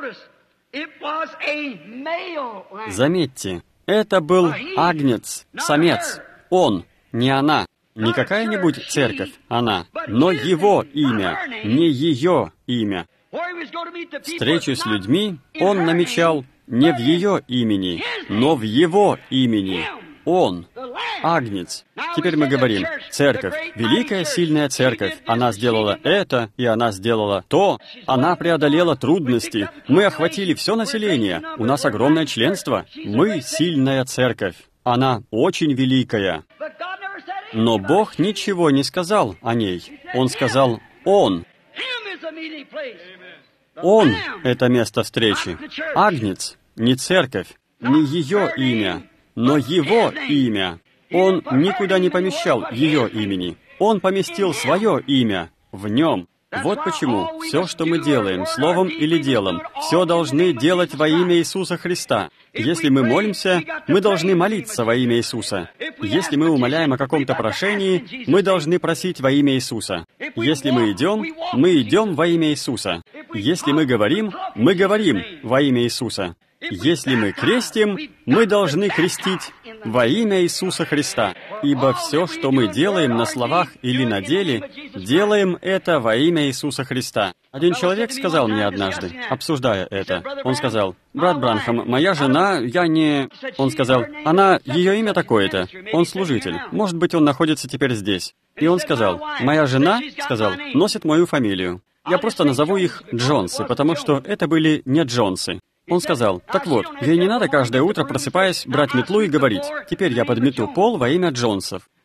Заметьте, это был Агнец, самец. Он, не она. Не какая-нибудь церковь, она, но Его имя, не ее имя. Встречу с людьми Он намечал не в ее имени, но в Его имени. Он, Агнец. Теперь мы говорим, церковь, великая сильная церковь, она сделала это, и она сделала то, она преодолела трудности, мы охватили все население, у нас огромное членство, мы сильная церковь, она очень великая. Но Бог ничего не сказал о ней, Он сказал «Он». Он — это место встречи. Агнец, не церковь, не ее имя, но Его имя. Он никуда не помещал ее имени. Он поместил свое имя в нем. Вот почему все, что мы делаем, словом или делом, все должны делать во имя Иисуса Христа. Если мы молимся, мы должны молиться во имя Иисуса. Если мы умоляем о каком-то прошении, мы должны просить во имя Иисуса. Если мы идем, мы идем во имя Иисуса. Если мы говорим, мы говорим во имя Иисуса. Если мы крестим, мы должны крестить во имя Иисуса Христа. Ибо все, что мы делаем на словах или на деле, делаем это во имя Иисуса Христа. Один человек сказал мне однажды, обсуждая это, он сказал: «Брат Бранхам, моя жена, я не...» Он сказал: «Она, ее имя такое-то, он служитель, может быть, он находится теперь здесь». И он сказал: «Моя жена, — сказал, — носит мою фамилию. Я просто назову их Джонсы, потому что это были не Джонсы». Он сказал: «Так вот, ей не надо каждое утро, просыпаясь, брать метлу и говорить: теперь я подмету пол во имя Джонсов».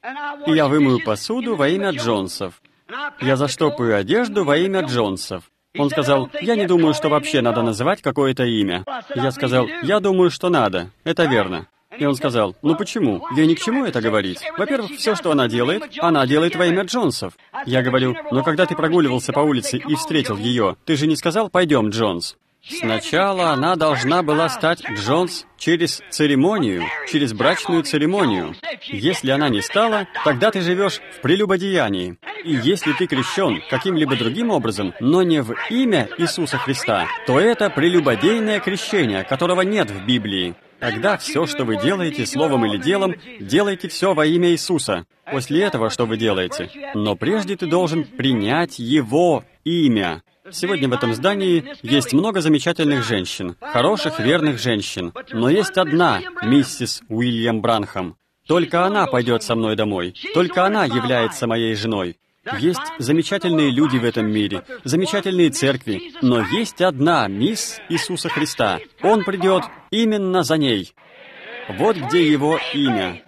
И я вымою посуду во имя Джонсов. Я заштопаю одежду во имя Джонсов. Он сказал, я не думаю, что вообще надо называть какое-то имя. Я сказал, я думаю, что надо. Это верно. И он сказал, ну почему? Ей ни к чему это говорить. Во-первых, все, что она делает, она делает во имя Джонсов. Я говорю, но когда ты прогуливался по улице и встретил ее, ты же не сказал, пойдем, Джонс. Сначала она должна была стать Джонс через церемонию, через брачную церемонию. Если она не стала, тогда ты живешь в прелюбодеянии. И если ты крещен каким-либо другим образом, но не в имя Иисуса Христа, то это прелюбодейное крещение, которого нет в Библии. Тогда все, что вы делаете словом или делом, делайте все во имя Иисуса. После этого что вы делаете? Но прежде ты должен принять Его имя. Сегодня в этом здании есть много замечательных женщин, хороших, верных женщин. Но есть одна, миссис Уильям Бранхам. Только она пойдет со мной домой. Только она является моей женой. Есть замечательные люди в этом мире, замечательные церкви, но есть одна мисс Иисуса Христа. Он придет именно за ней. Вот где Его имя.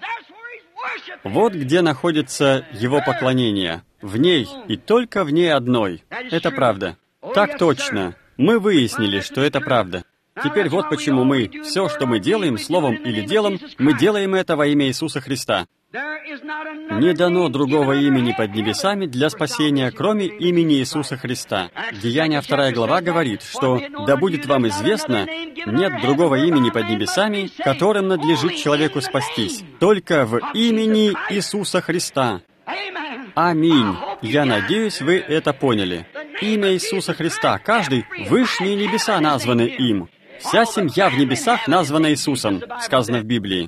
Вот где находится Его поклонение. В ней и только в ней одной. Это правда. Так точно. Мы выяснили, что это правда. Теперь вот почему мы, все, что мы делаем, словом или делом, мы делаем это во имя Иисуса Христа. Не дано другого имени под небесами для спасения, кроме имени Иисуса Христа. Деяния вторая глава говорит, что «Да будет вам известно, нет другого имени под небесами, которым надлежит человеку спастись, только в имени Иисуса Христа». Аминь. Я надеюсь, вы это поняли. Имя Иисуса Христа. Каждый, вышние небеса названы им. Вся семья в небесах названа Иисусом, сказано в Библии.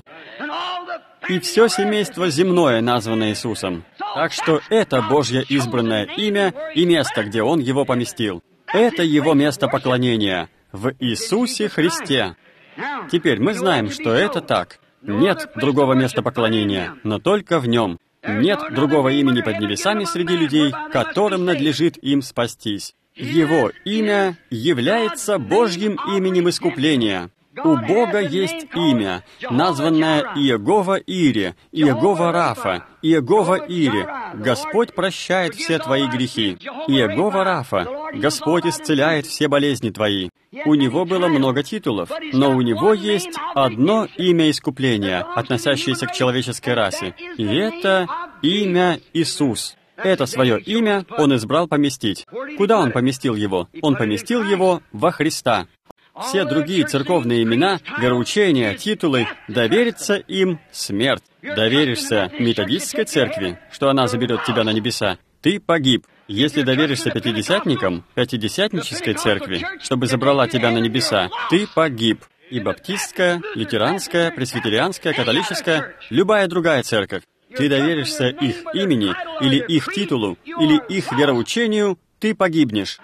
И все семейство земное названо Иисусом. Так что это Божье избранное имя и место, где Он его поместил. Это Его место поклонения в Иисусе Христе. Теперь мы знаем, что это так. Нет другого места поклонения, но только в Нем. Нет другого имени под небесами среди людей, которым надлежит им спастись. Его имя является Божьим именем искупления. У Бога есть имя, названное Иегова Ире, Иегова Рафа, Иегова Ире. Господь прощает все твои грехи. Иегова Рафа. Господь исцеляет все болезни твои. У Него было много титулов, но у Него есть одно имя искупления, относящееся к человеческой расе. И это имя Иисус. Это свое имя Он избрал поместить. Куда Он поместил его? Он поместил его во Христа. Все другие церковные имена, вероучения, титулы, довериться им — смерть. Доверишься методистской церкви, что она заберет тебя на небеса, ты погиб. Если доверишься пятидесятникам, пятидесятнической церкви, чтобы забрала тебя на небеса, ты погиб. И баптистская, лютеранская, пресвитерианская, католическая, любая другая церковь. Ты доверишься их имени, или их титулу, или их вероучению, ты погибнешь.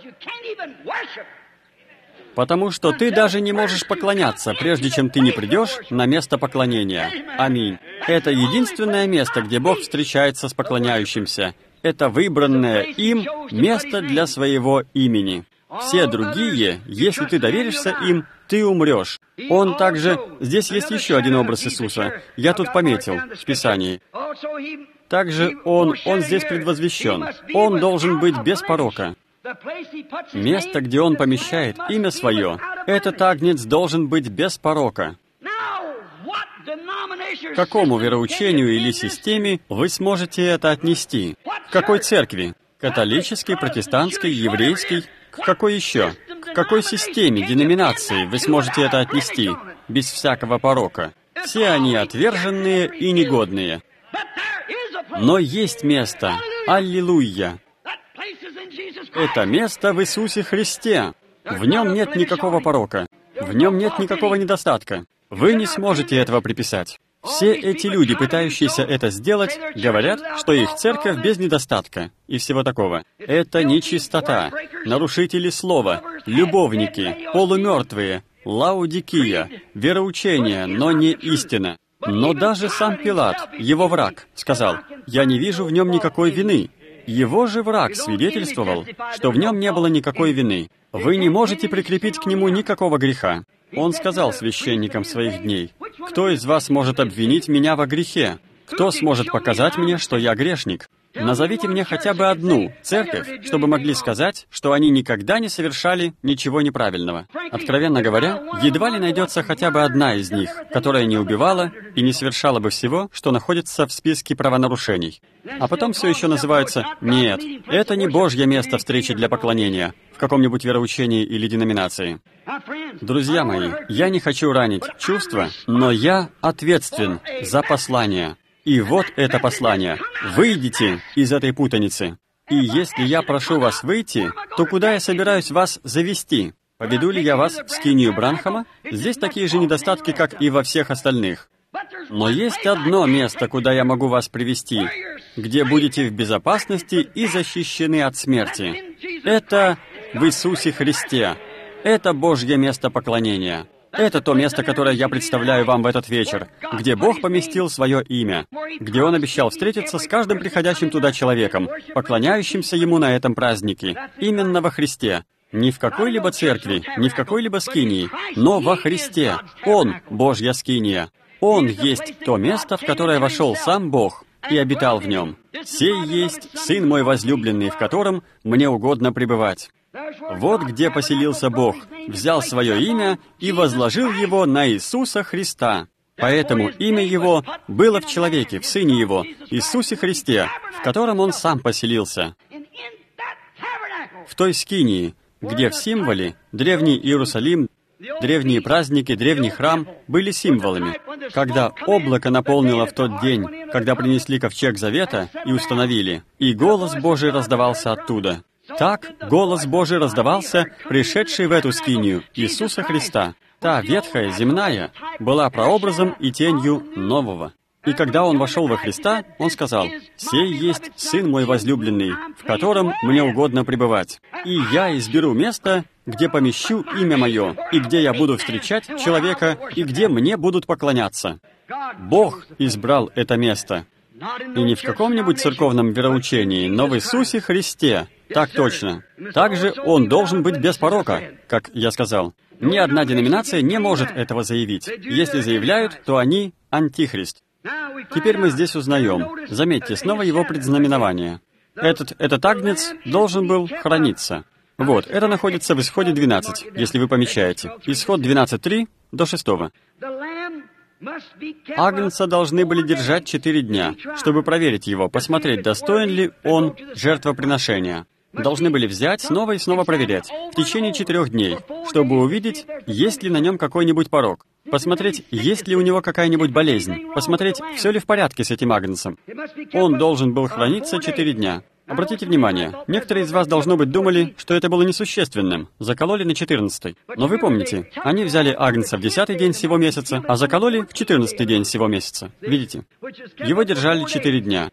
Потому что ты даже не можешь поклоняться, прежде чем ты не придешь на место поклонения. Аминь. Это единственное место, где Бог встречается с поклоняющимся. Это выбранное им место для своего имени. Все другие, если ты доверишься им, ты умрешь. Он также... Здесь есть еще один образ Иисуса. Я тут пометил в Писании. Также Он, Он здесь предвозвещен. Он должен быть без порока. Место, где Он помещает имя Свое, этот агнец должен быть без порока. К какому вероучению или системе вы сможете это отнести? К какой церкви? Католической, протестантской, еврейской? К какой еще? К какой системе, деноминации вы сможете это отнести без всякого порока? Все они отверженные и негодные. Но есть место. Аллилуйя! Это место в Иисусе Христе. В Нем нет никакого порока. В Нем нет никакого недостатка. Вы не сможете этого приписать. Все эти люди, пытающиеся это сделать, говорят, что их церковь без недостатка и всего такого. Это нечистота, нарушители слова, любовники, полумертвые, лаудикия, вероучение, но не истина. Но даже сам Пилат, его враг, сказал, «Я не вижу в нем никакой вины». Его же враг свидетельствовал, что в нем не было никакой вины. Вы не можете прикрепить к нему никакого греха. Он сказал священникам своих дней, «Кто из вас может обвинить меня во грехе?» Кто сможет показать мне, что я грешник? Назовите мне хотя бы одну церковь, чтобы могли сказать, что они никогда не совершали ничего неправильного. Откровенно говоря, едва ли найдется хотя бы одна из них, которая не убивала и не совершала бы всего, что находится в списке правонарушений. А потом все еще называются «нет, это не Божье место встречи для поклонения» в каком-нибудь вероучении или деноминации. Друзья мои, я не хочу ранить чувства, но я ответственен за послание. И вот это послание. Выйдите из этой путаницы. И если я прошу вас выйти, то куда я собираюсь вас завести? Поведу ли я вас в скинию Бранхама? Здесь такие же недостатки, как и во всех остальных. Но есть одно место, куда я могу вас привести, где будете в безопасности и защищены от смерти. Это в Иисусе Христе. Это Божье место поклонения. Это то место, которое я представляю вам в этот вечер, где Бог поместил свое имя, где Он обещал встретиться с каждым приходящим туда человеком, поклоняющимся Ему на этом празднике, именно во Христе. Не в какой-либо церкви, не в какой-либо скинии, но во Христе. Он — Божья скиния. Он есть то место, в которое вошел сам Бог и обитал в нем. «Сей есть Сын мой возлюбленный, в котором мне угодно пребывать». Вот где поселился Бог, взял свое имя и возложил его на Иисуса Христа. Поэтому имя Его было в человеке, в Сыне Его, Иисусе Христе, в котором Он сам поселился. В той скинии, где в символе древний Иерусалим, древние праздники, древний храм были символами. Когда облако наполнило в тот день, когда принесли ковчег Завета и установили, и голос Божий раздавался оттуда. Так голос Божий раздавался, пришедший в эту скинию, Иисуса Христа. Та ветхая, земная, была прообразом и тенью нового. И когда Он вошел во Христа, Он сказал: «Сей есть Сын мой возлюбленный, в котором мне угодно пребывать. И я изберу место, где помещу имя Мое, и где я буду встречать человека, и где мне будут поклоняться». Бог избрал это место. И не в каком-нибудь церковном вероучении, но в Иисусе Христе. Так точно. Также Он должен быть без порока, как я сказал. Ни одна деноминация не может этого заявить. Если заявляют, то они антихрист. Теперь мы здесь узнаем. Заметьте, снова его предзнаменование. Этот, этот агнец должен был храниться. Вот, это находится в Исходе двенадцать, если вы помечаете. Исход двенадцать три до шестого. Агнца должны были держать четыре дня, чтобы проверить его, посмотреть, достоин ли он жертвоприношения. Должны были взять, снова и снова проверять, в течение четырех дней, чтобы увидеть, есть ли на нем какой-нибудь порок, посмотреть, есть ли у него какая-нибудь болезнь, посмотреть, все ли в порядке с этим агнцем. Он должен был храниться четыре дня. Обратите внимание, некоторые из вас, должно быть, думали, что это было несущественным, закололи на четырнадцатый. Но вы помните, они взяли агнца в десятый день сего месяца, а закололи в четырнадцатый день сего месяца. Видите? Его держали четыре дня.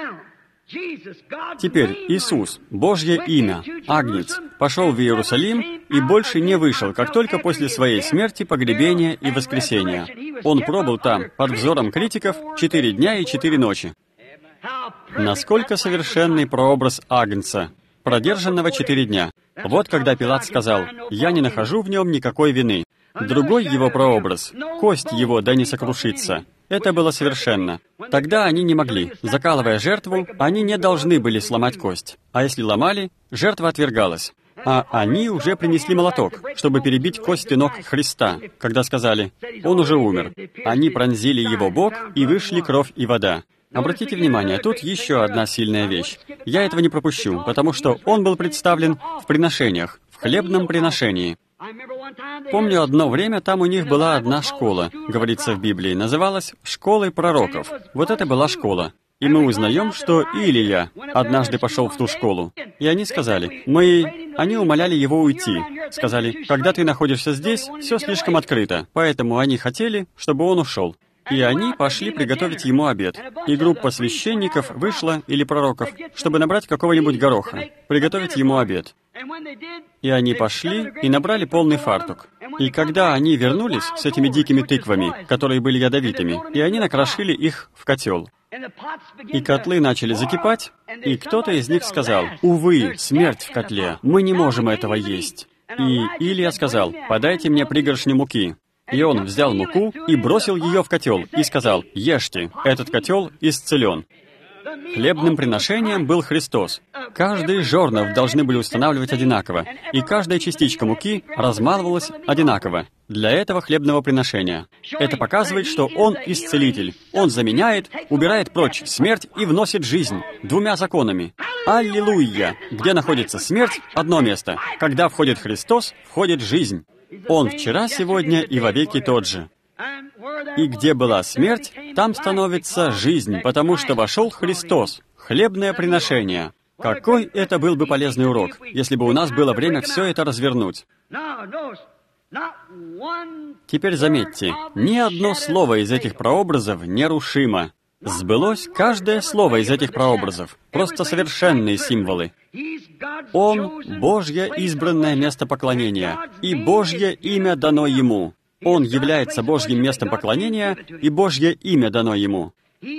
Теперь Иисус, Божье имя, агнец, пошел в Иерусалим и больше не вышел, как только после своей смерти, погребения и воскресения. Он пробыл там, под взором критиков, четыре дня и четыре ночи. Насколько совершенный прообраз агнца, продержанного четыре дня. Вот когда Пилат сказал: «Я не нахожу в нем никакой вины». Другой его прообраз, кость его да не сокрушится. Это было совершенно. Тогда они не могли. Закалывая жертву, они не должны были сломать кость. А если ломали, жертва отвергалась. А они уже принесли молоток, чтобы перебить кости ног Христа, когда сказали: «Он уже умер». Они пронзили его бок, и вышли кровь и вода. Обратите внимание, тут еще одна сильная вещь. Я этого не пропущу, потому что он был представлен в приношениях, в хлебном приношении. Помню, одно время там у них была одна школа, говорится в Библии, называлась «Школой пророков». Вот это была школа. И мы узнаем, что Илия однажды пошел в ту школу. И они сказали, мы... Они умоляли его уйти. Сказали: «Когда ты находишься здесь, все слишком открыто». Поэтому они хотели, чтобы он ушел. И они пошли приготовить ему обед. И группа священников вышла, или пророков, чтобы набрать какого-нибудь гороха, приготовить ему обед. И они пошли и набрали полный фартук. И когда они вернулись с этими дикими тыквами, которые были ядовитыми, и они накрошили их в котел. И котлы начали закипать, и кто-то из них сказал: «Увы, смерть в котле, мы не можем этого есть». И Илия сказал: «Подайте мне пригоршню муки». И он взял муку и бросил ее в котел, и сказал: «Ешьте, этот котел исцелен». Хлебным приношением был Христос. Каждый жернов должны были устанавливать одинаково, и каждая частичка муки размалывалась одинаково для этого хлебного приношения. Это показывает, что Он исцелитель. Он заменяет, убирает прочь смерть и вносит жизнь двумя законами. Аллилуйя! Где находится смерть — одно место. Когда входит Христос, входит жизнь. Он вчера, сегодня и вовеки тот же. И где была смерть, там становится жизнь, потому что вошел Христос, хлебное приношение. Какой это был бы полезный урок, если бы у нас было время все это развернуть. Теперь заметьте, ни одно слово из этих прообразов нерушимо. Сбылось каждое слово из этих прообразов, просто совершенные символы. Он — Божье избранное место поклонения, и Божье имя дано Ему. Он является Божьим местом поклонения, и Божье имя дано Ему.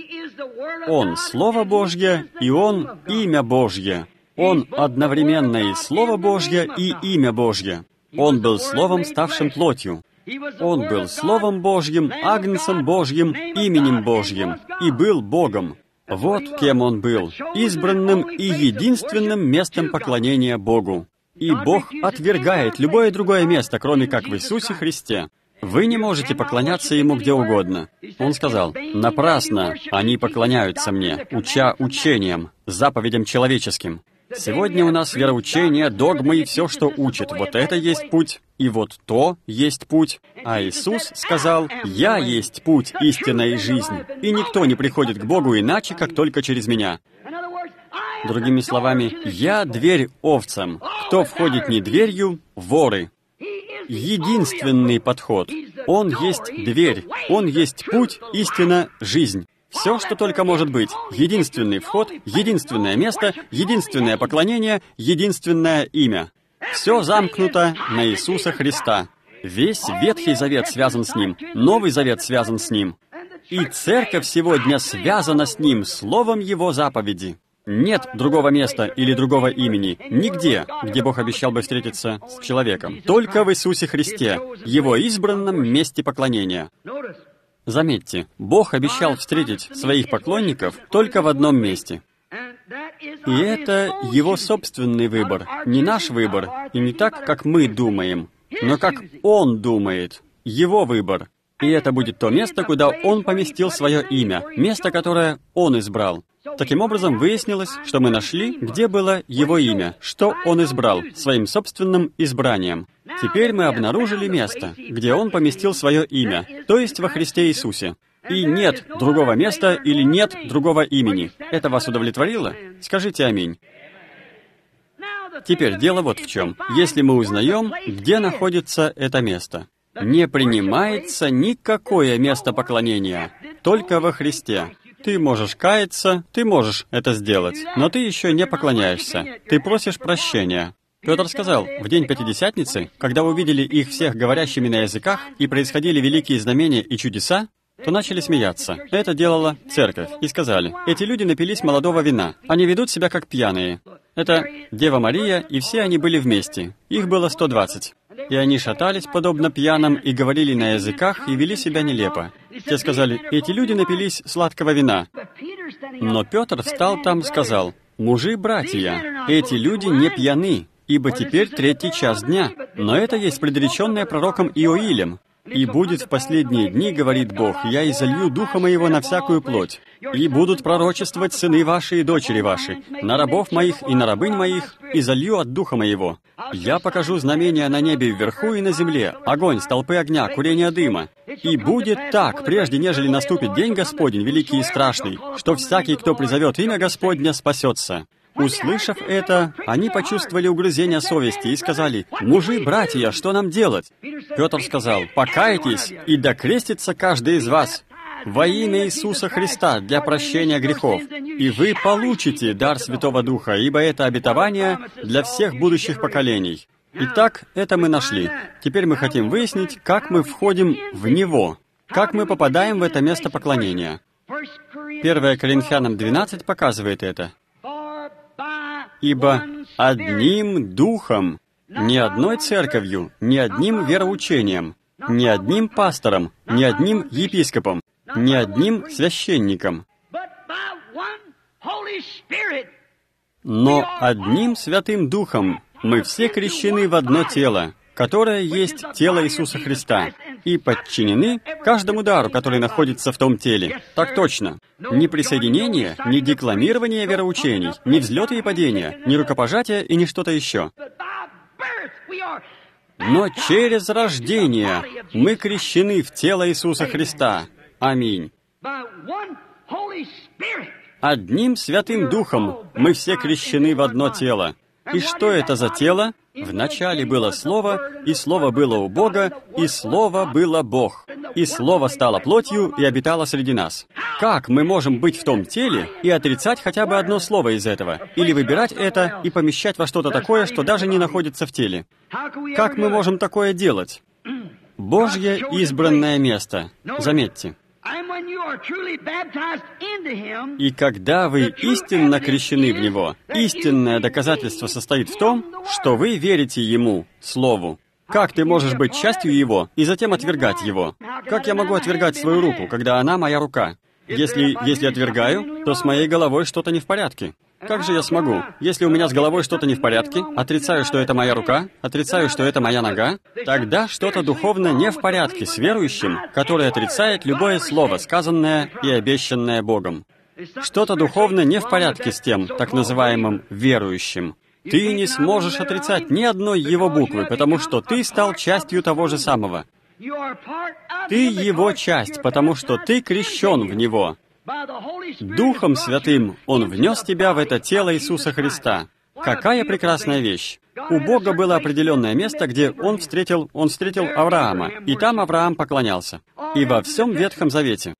Он — Слово Божье, и Он — Имя Божье. Он одновременно и Слово Божье, и Имя Божье. Он был Словом, ставшим плотью. Он был Словом Божьим, Агнцем Божьим, Именем Божьим, и был Богом. Вот кем Он был, избранным и единственным местом поклонения Богу. И Бог отвергает любое другое место, кроме как в Иисусе Христе. Вы не можете поклоняться Ему где угодно. Он сказал: «Напрасно они поклоняются Мне, уча учениям, заповедям человеческим». Сегодня у нас вероучение, догмы и все, что учит. Вот это есть путь, и вот то есть путь. А Иисус сказал: «Я есть путь, истина и жизнь, и никто не приходит к Богу иначе, как только через Меня». Другими словами, «Я дверь овцам. Кто входит не дверью — воры». Единственный подход. Он есть дверь, Он есть путь, истина, жизнь. Все, что только может быть. Единственный вход, единственное место, единственное поклонение, единственное имя. Все замкнуто на Иисуса Христа. Весь Ветхий Завет связан с Ним, Новый Завет связан с Ним. И Церковь сегодня связана с Ним словом Его заповеди. Нет другого места или другого имени, нигде, где Бог обещал бы встретиться с человеком. Только в Иисусе Христе, Его избранном месте поклонения. Заметьте, Бог обещал встретить своих поклонников только в одном месте. И это Его собственный выбор, не наш выбор, и не так, как мы думаем, но как Он думает, Его выбор. И это будет то место, куда Он поместил свое имя, место, которое Он избрал. Таким образом, выяснилось, что мы нашли, где было Его имя, что Он избрал своим собственным избранием. Теперь мы обнаружили место, где Он поместил свое имя, то есть во Христе Иисусе. И нет другого места или нет другого имени. Это вас удовлетворило? Скажите аминь. Теперь дело вот в чем. Если мы узнаем, где находится это место, не принимается никакое место поклонения, только во Христе. Ты можешь каяться, ты можешь это сделать, но ты еще не поклоняешься. Ты просишь прощения. Петр сказал, в день Пятидесятницы, когда увидели их всех говорящими на языках и происходили великие знамения и чудеса, то начали смеяться. Это делала церковь. И сказали, эти люди напились молодого вина. Они ведут себя как пьяные. Это Дева Мария, и все они были вместе. Их было сто двадцать. И они шатались, подобно пьяным, и говорили на языках, и вели себя нелепо. Те сказали, эти люди напились сладкого вина. Но Петр встал там и сказал, мужи, братья, эти люди не пьяны, ибо теперь третий час дня. Но это есть предреченное пророком Иоилем. «И будет в последние дни, говорит Бог, я изолью Духа Моего на всякую плоть, и будут пророчествовать сыны ваши и дочери ваши, на рабов моих и на рабынь моих, изолью от Духа Моего. Я покажу знамения на небе вверху и на земле, огонь, столпы огня, курение дыма. И будет так, прежде нежели наступит день Господень, великий и страшный, что всякий, кто призовет имя Господня, спасется». Услышав это, они почувствовали угрызение совести и сказали, «Мужи, братья, что нам делать?» Петр сказал, «Покайтесь, и докрестится каждый из вас во имя Иисуса Христа для прощения грехов, и вы получите дар Святого Духа, ибо это обетование для всех будущих поколений». Итак, это мы нашли. Теперь мы хотим выяснить, как мы входим в Него, как мы попадаем в это место поклонения. первое Коринфянам двенадцать показывает это. «Ибо одним духом, ни одной церковью, ни одним вероучением, не одним пастором, не одним епископом, не одним священником, но одним Святым Духом мы все крещены в одно тело, которое есть тело Иисуса Христа, и подчинены каждому дару, который находится в том теле. Так точно. Ни присоединение, ни декламирование вероучений, ни взлеты и падения, ни рукопожатия и ни что-то еще. Но через рождение мы крещены в тело Иисуса Христа. Аминь. Одним Святым Духом мы все крещены в одно тело. И что это за тело? Вначале было Слово, и Слово было у Бога, и Слово было Бог. И Слово стало плотью и обитало среди нас. Как мы можем быть в том теле и отрицать хотя бы одно слово из этого? Или выбирать это и помещать во что-то такое, что даже не находится в теле? Как мы можем такое делать? Божье избранное место. Заметьте. И когда вы истинно крещены в Него, истинное доказательство состоит в том, что вы верите Ему, Слову. Как ты можешь быть частью Его и затем отвергать Его? Как я могу отвергать свою руку, когда она моя рука? Если, если отвергаю, то с моей головой что-то не в порядке. Как же я смогу? Если у меня с головой что-то не в порядке, отрицаю, что это моя рука, отрицаю, что это моя нога, тогда что-то духовно не в порядке с верующим, который отрицает любое слово, сказанное и обещанное Богом. Что-то духовно не в порядке с тем, так называемым верующим. Ты не сможешь отрицать ни одной его буквы, потому что ты стал частью того же самого. Ты его часть, потому что ты крещен в него. Духом Святым Он внес тебя в это тело Иисуса Христа. Какая прекрасная вещь! У Бога было определенное место, где Он встретил, Он встретил Авраама, и там Авраам поклонялся. И во всем Ветхом Завете.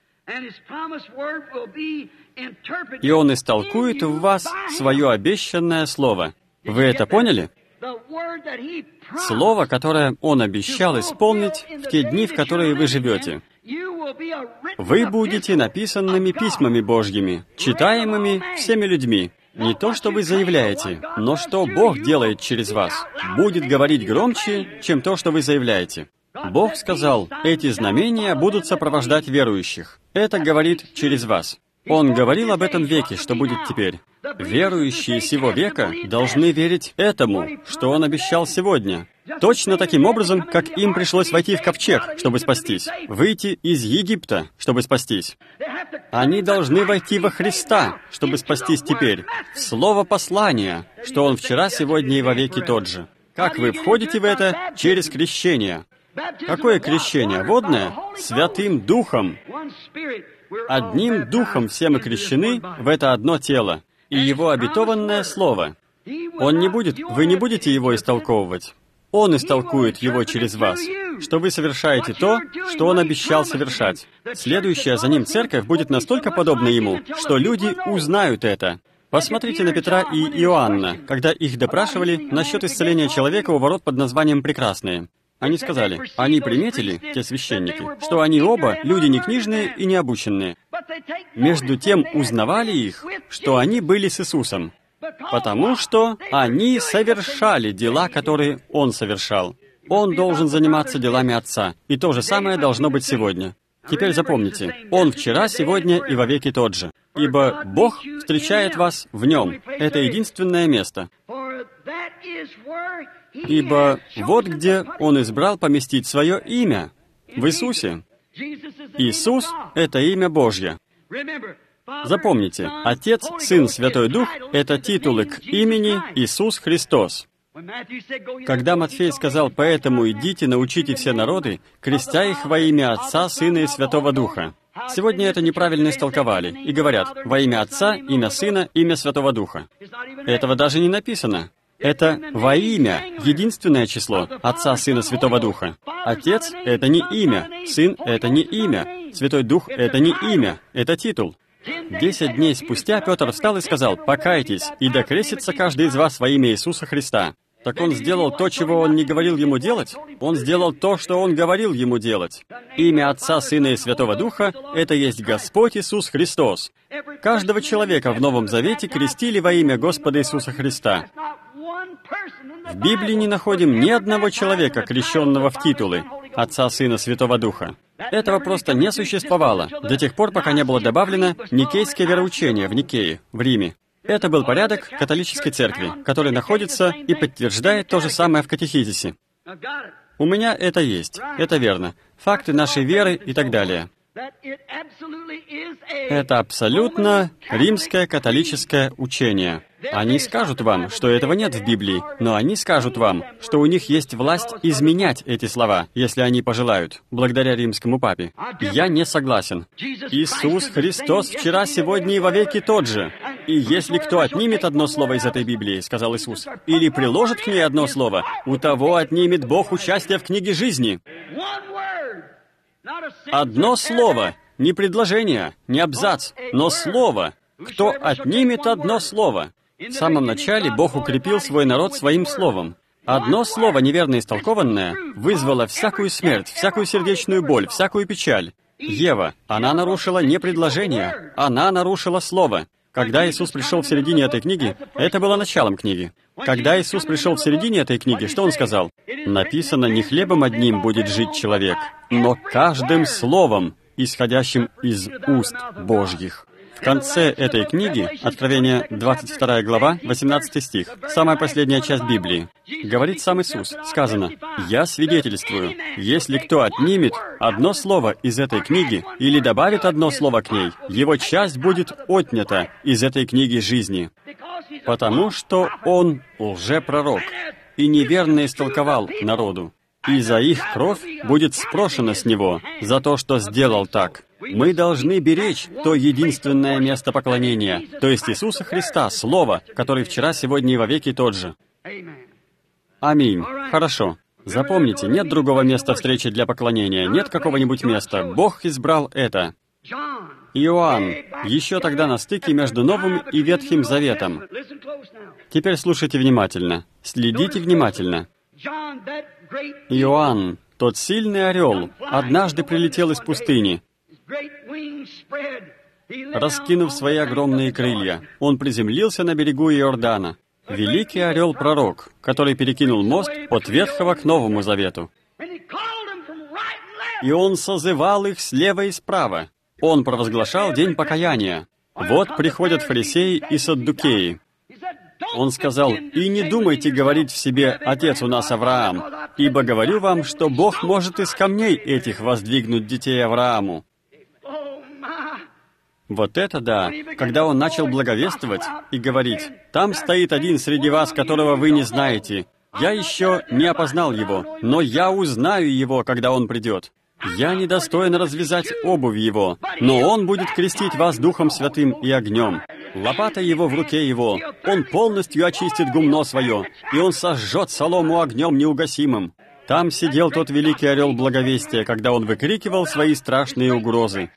И Он истолкует в вас свое обещанное слово. Вы это поняли? Слово, которое Он обещал исполнить в те дни, в которые вы живете. Вы будете написанными письмами Божьими, читаемыми всеми людьми. Не то, что вы заявляете, но что Бог делает через вас, будет говорить громче, чем то, что вы заявляете. Бог сказал, эти знамения будут сопровождать верующих. Это говорит через вас. Он говорил об этом веке, что будет теперь. Верующие сего века должны верить этому, что Он обещал сегодня. Точно таким образом, как им пришлось войти в ковчег, чтобы спастись, выйти из Египта, чтобы спастись. Они должны войти во Христа, чтобы спастись теперь, в слово послания, что Он вчера, сегодня и вовеки тот же. Как вы входите в это? Через крещение. Какое крещение? Водное? Святым Духом. Одним Духом все мы крещены в это одно тело, и Его обетованное Слово. Он не будет, вы не будете Его истолковывать. Он истолкует его через вас, что вы совершаете то, что Он обещал совершать. Следующая за Ним церковь будет настолько подобна Ему, что люди узнают это. Посмотрите на Петра и Иоанна, когда их допрашивали насчет исцеления человека у ворот под названием «Прекрасные». Они сказали, они приметили, те священники, что они оба люди не книжные и не обученные. Между тем узнавали их, что они были с Иисусом, потому что они совершали дела, которые Он совершал. Он должен заниматься делами Отца, и то же самое должно быть сегодня. Теперь запомните, Он вчера, сегодня и вовеки тот же. Ибо Бог встречает вас в Нем. Это единственное место. Ибо вот где Он избрал поместить свое имя, в Иисусе. Иисус — это имя Божье. Запомните, Отец, Сын, Святой Дух — это титулы к имени Иисус Христос. Когда Матфей сказал, «Поэтому идите, научите все народы, крестя их во имя Отца, Сына и Святого Духа». Сегодня это неправильно истолковали и говорят, во имя Отца, имя Сына, имя Святого Духа. Этого даже не написано. Это во имя, единственное число Отца, Сына, Святого Духа. Отец — это не имя, Сын — это не имя, Святой Дух — это не имя, это титул. Десять дней спустя Петр встал и сказал, «Покайтесь, и да крестится каждый из вас во имя Иисуса Христа». Так он сделал то, чего он не говорил ему делать? Он сделал то, что он говорил ему делать. Имя Отца, Сына и Святого Духа — это есть Господь Иисус Христос. Каждого человека в Новом Завете крестили во имя Господа Иисуса Христа. В Библии не находим ни одного человека, крещенного в титулы, Отца, Сына, Святого Духа. Этого просто не существовало до тех пор, пока не было добавлено никейское вероучение в Никее, в Риме. Это был порядок католической церкви, который находится и подтверждает то же самое в катехизисе. У меня это есть, это верно. Факты нашей веры и так далее. Это абсолютно римское католическое учение. Они скажут вам, что этого нет в Библии, но они скажут вам, что у них есть власть изменять эти слова, если они пожелают, благодаря римскому папе. Я не согласен. Иисус Христос вчера, сегодня и вовеки тот же. И если кто отнимет одно слово из этой Библии, сказал Иисус, или приложит к ней одно слово, у того отнимет Бог участие в книге жизни. Одно слово, не предложение, не абзац, но слово. Кто отнимет одно слово? В самом начале Бог укрепил свой народ своим словом. Одно слово, неверно истолкованное, вызвало всякую смерть, всякую сердечную боль, всякую печаль. Ева, она нарушила не предложение, она нарушила слово. Когда Иисус пришел в середине этой книги, это было началом книги. Когда Иисус пришел в середине этой книги, что Он сказал? Написано, не хлебом одним будет жить человек, но каждым словом, исходящим из уст Божьих. В конце этой книги, Откровение, двадцать вторая глава, восемнадцатый стих, самая последняя часть Библии, говорит сам Иисус, сказано, «Я свидетельствую, если кто отнимет одно слово из этой книги или добавит одно слово к ней, его часть будет отнята из этой книги жизни, потому что он лжепророк и неверно истолковал народу, и за их кровь будет спрошено с него за то, что сделал так». Мы должны беречь то единственное место поклонения, то есть Иисуса Христа, Слово, который вчера, сегодня и вовеки тот же. Аминь. Хорошо. Запомните, нет другого места встречи для поклонения, нет какого-нибудь места. Бог избрал это. Иоанн, еще тогда на стыке между Новым и Ветхим Заветом. Теперь слушайте внимательно. Следите внимательно. Иоанн, тот сильный орел, однажды прилетел из пустыни. Раскинув свои огромные крылья, он приземлился на берегу Иордана. Великий орел-пророк, который перекинул мост от Ветхого к Новому Завету. И он созывал их слева и справа. Он провозглашал день покаяния. Вот приходят фарисеи и саддукеи. Он сказал, «И не думайте говорить в себе, Отец у нас Авраам, ибо говорю вам, что Бог может из камней этих воздвигнуть детей Аврааму». Вот это да, когда он начал благовествовать и говорить, «Там стоит один среди вас, которого вы не знаете. Я еще не опознал его, но я узнаю его, когда он придет. Я недостоин развязать обувь его, но он будет крестить вас Духом Святым и огнем. Лопата его в руке его, он полностью очистит гумно свое, и он сожжет солому огнем неугасимым». Там сидел тот великий орел благовестия, когда он выкрикивал свои страшные угрозы.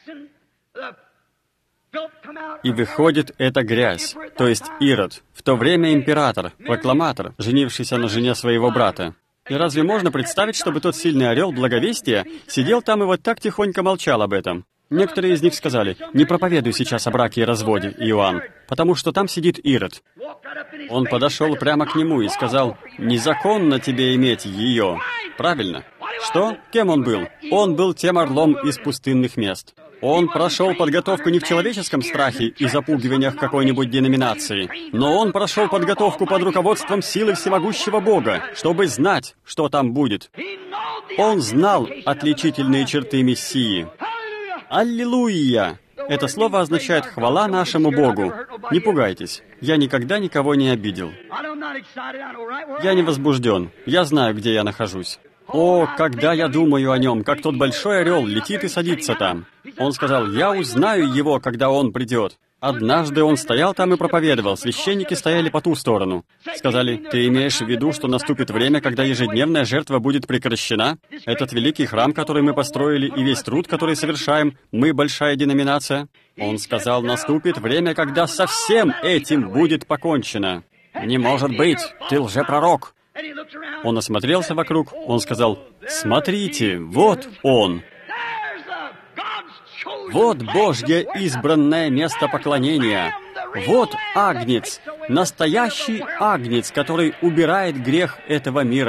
И выходит эта грязь, то есть Ирод, в то время император, прокламатор, женившийся на жене своего брата. И разве можно представить, чтобы тот сильный орел благовестия сидел там и вот так тихонько молчал об этом? Некоторые из них сказали, «Не проповедуй сейчас о браке и разводе, Иоанн, потому что там сидит Ирод». Он подошел прямо к нему и сказал, «Незаконно тебе иметь ее». Правильно? Что? Кем он был? Он был тем орлом из пустынных мест. Он прошел подготовку не в человеческом страхе и запугиваниях какой-нибудь деноминации, но он прошел подготовку под руководством силы всемогущего Бога, чтобы знать, что там будет. Он знал отличительные черты Мессии. Аллилуйя! Это слово означает «хвала нашему Богу». Не пугайтесь, я никогда никого не обидел. Я не возбужден, я знаю, где я нахожусь. О, когда я думаю о нем, как тот большой орел летит и садится там. Он сказал, «Я узнаю его, когда он придет». Однажды он стоял там и проповедовал, священники стояли по ту сторону. Сказали, «Ты имеешь в виду, что наступит время, когда ежедневная жертва будет прекращена? Этот великий храм, который мы построили, и весь труд, который совершаем, мы большая деноминация?» Он сказал, «Наступит время, когда со всем этим будет покончено». «Не может быть, ты лжепророк!» Он осмотрелся вокруг, он сказал, «Смотрите, вот он! Вот Божье избранное место поклонения! Вот Агнец, настоящий Агнец, который убирает грех этого мира!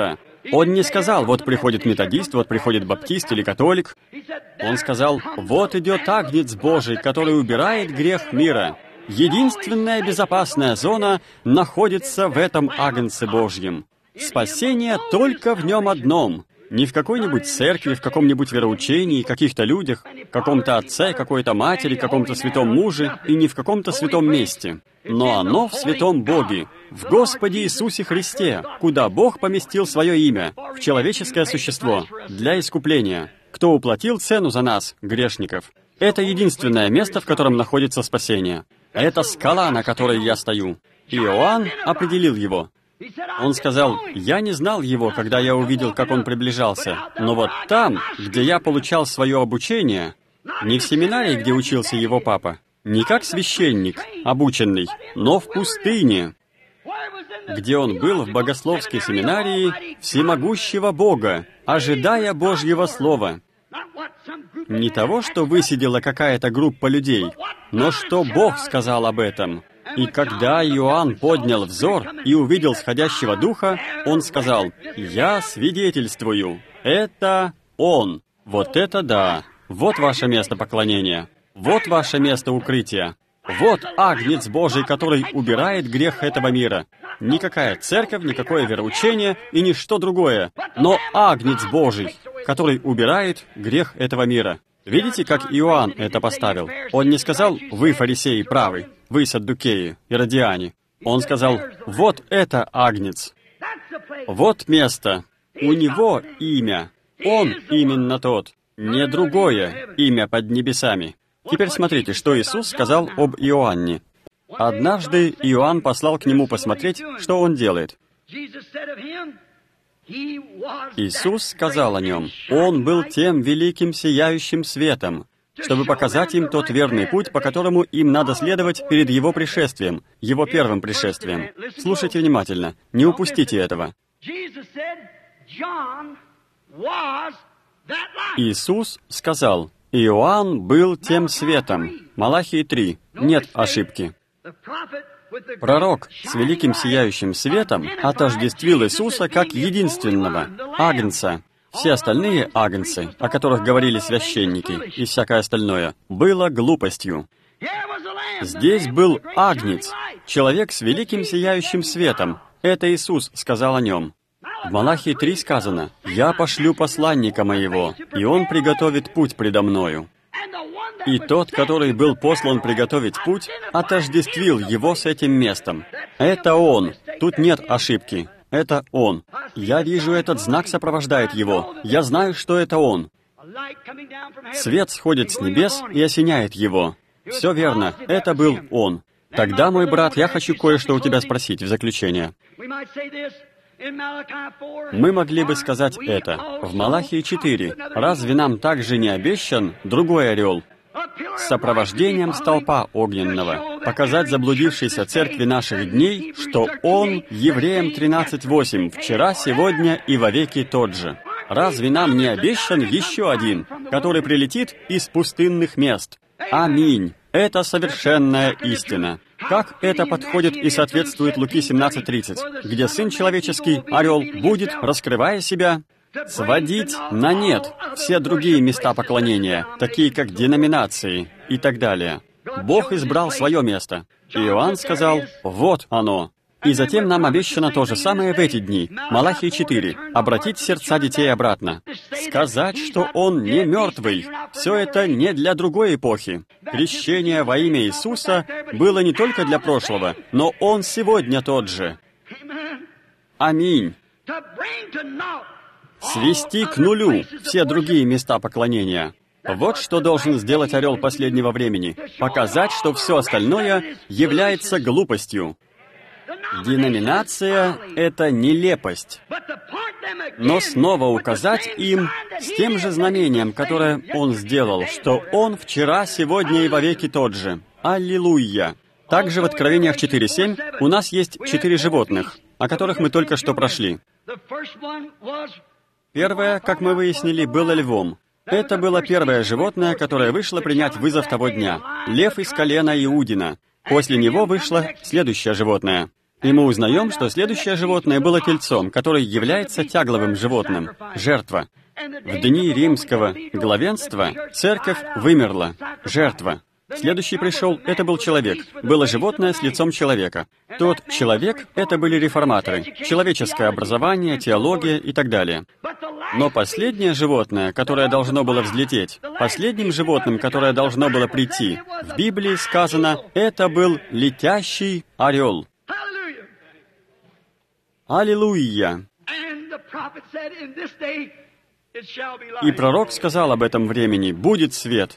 Он не сказал, вот приходит методист, вот приходит баптист или католик. Он сказал, вот идет Агнец Божий, который убирает грех мира. Единственная безопасная зона находится в этом Агнце Божьем. Спасение только в нем одном. Не в какой-нибудь церкви, в каком-нибудь вероучении, каких-то людях, каком-то отце, какой-то матери, каком-то святом муже и не в каком-то святом месте. Но оно в святом Боге, в Господе Иисусе Христе, куда Бог поместил свое имя, в человеческое существо, для искупления, кто уплатил цену за нас, грешников. Это единственное место, в котором находится спасение. Это скала, на которой я стою. Иоанн определил его. Он сказал, «Я не знал его, когда я увидел, как он приближался, но вот там, где я получал свое обучение, не в семинарии, где учился его папа, не как священник, обученный, но в пустыне, где он был в богословской семинарии всемогущего Бога, ожидая Божьего Слова. Не того, что высидела какая-то группа людей, но что Бог сказал об этом». И когда Иоанн поднял взор и увидел сходящего духа, он сказал, «Я свидетельствую, это он». Вот это да! Вот ваше место поклонения. Вот ваше место укрытия. Вот Агнец Божий, который убирает грех этого мира. Никакая церковь, никакое вероучение и ничто другое, но Агнец Божий, который убирает грех этого мира. Видите, как Иоанн это поставил? Он не сказал, «Вы, фарисеи, правы, вы, саддукеи, иродиане». Он сказал, «Вот это Агнец. Вот место. У него имя. Он именно тот. Не другое имя под небесами». Теперь смотрите, что Иисус сказал об Иоанне. Однажды Иоанн послал к нему посмотреть, что он делает. Иисус сказал о нем, «Он был тем великим сияющим светом, чтобы показать им тот верный путь, по которому им надо следовать перед Его пришествием, Его первым пришествием». Слушайте внимательно, не упустите этого. Иисус сказал, «Иоанн был тем светом». Малахии три. Нет ошибки. Пророк с великим сияющим светом отождествил Иисуса как единственного, Агнца. Все остальные агнцы, о которых говорили священники и всякое остальное, было глупостью. Здесь был Агнец, человек с великим сияющим светом. Это Иисус сказал о нем. В Малахии три сказано, «Я пошлю посланника моего, и он приготовит путь предо мною». И тот, который был послан приготовить путь, отождествил его с этим местом. Это он. Тут нет ошибки. Это он. Я вижу, этот знак сопровождает его. Я знаю, что это он. Свет сходит с небес и осеняет его. Все верно. Это был он. Тогда, мой брат, я хочу кое-что у тебя спросить в заключение. Мы могли бы сказать это. В Малахии четыре. Разве нам также не обещан другой орел? С сопровождением столпа огненного. Показать заблудившейся церкви наших дней, что он, Евреям тринадцать восемь, вчера, сегодня и вовеки тот же. Разве нам не обещан еще один, который прилетит из пустынных мест? Аминь. Это совершенная истина. Как это подходит и соответствует Луки семнадцать тридцать, где Сын Человеческий, Орел, будет, раскрывая себя, сводить на нет все другие места поклонения, такие как деноминации и так далее. Бог избрал свое место. Иоанн сказал, «Вот оно». И затем нам обещано то же самое в эти дни. Малахии четыре. Обратить сердца детей обратно. Сказать, что он не мертвый. Все это не для другой эпохи. Крещение во имя Иисуса было не только для прошлого, но он сегодня тот же. Аминь. Свести к нулю все другие места поклонения. Вот что должен сделать орел последнего времени. Показать, что все остальное является глупостью. Деноминация — это нелепость. Но снова указать им с тем же знамением, которое он сделал, что он вчера, сегодня и вовеки тот же. Аллилуйя! Также в Откровениях четыре семь у нас есть четыре животных, о которых мы только что прошли. Первое, как мы выяснили, было львом. Это было первое животное, которое вышло принять вызов того дня. Лев из колена Иудина. После него вышло следующее животное. И мы узнаем, что следующее животное было тельцом, которое является тягловым животным — жертва. В дни римского главенства церковь вымерла — жертва. Следующий пришел — это был человек. Было животное с лицом человека. Тот человек — это были реформаторы, человеческое образование, теология и так далее. Но последнее животное, которое должно было взлететь, последним животным, которое должно было прийти, в Библии сказано, это был летящий орел. Аллилуйя! И пророк сказал об этом времени: «Будет свет».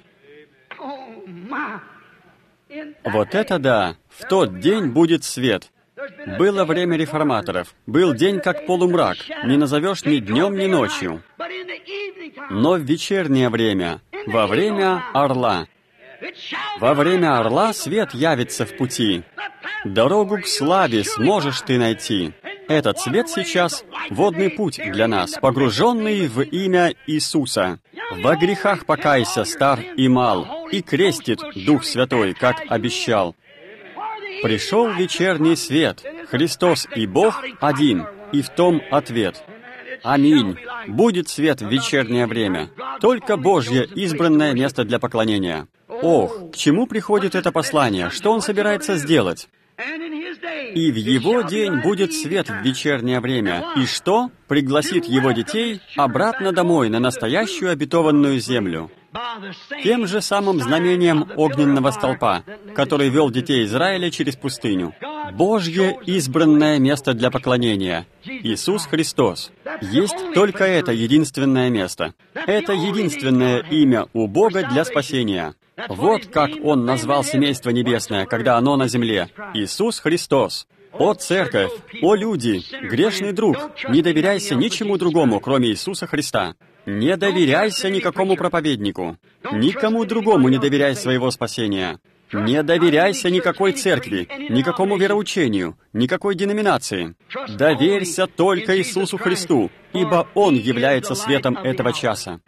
Вот это да! В тот день будет свет. Было время реформаторов. Был день как полумрак. Не назовешь ни днем, ни ночью. Но в вечернее время, во время орла, во время орла свет явится в пути. Дорогу к славе сможешь ты найти. Этот свет сейчас — водный путь для нас, погруженный в имя Иисуса. Во грехах покайся, стар и мал, и крестит Дух Святой, как обещал. Пришел вечерний свет, Христос и Бог один, и в том ответ. Аминь. Будет свет в вечернее время. Только Божье избранное место для поклонения. Ох, к чему приходит это послание? Что он собирается сделать? И в его день будет свет в вечернее время. И что? Пригласит его детей обратно домой, на настоящую обетованную землю. Тем же самым знамением огненного столпа, который вел детей Израиля через пустыню. Божье избранное место для поклонения. Иисус Христос. Есть только это единственное место. Это единственное имя у Бога для спасения. Вот как Он назвал семейство небесное, когда оно на земле. Иисус Христос. О, церковь! О, люди! Грешный друг! Не доверяйся ничему другому, кроме Иисуса Христа. Не доверяйся никакому проповеднику. Никому другому не доверяй своего спасения. Не доверяйся никакой церкви, никакому вероучению, никакой деноминации. Доверься только Иисусу Христу, ибо Он является светом этого часа.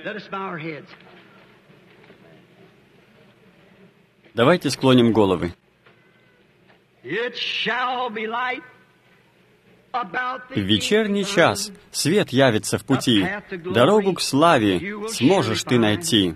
Давайте склоним головы. В вечерний час свет явится в пути. Дорогу к славе сможешь ты найти.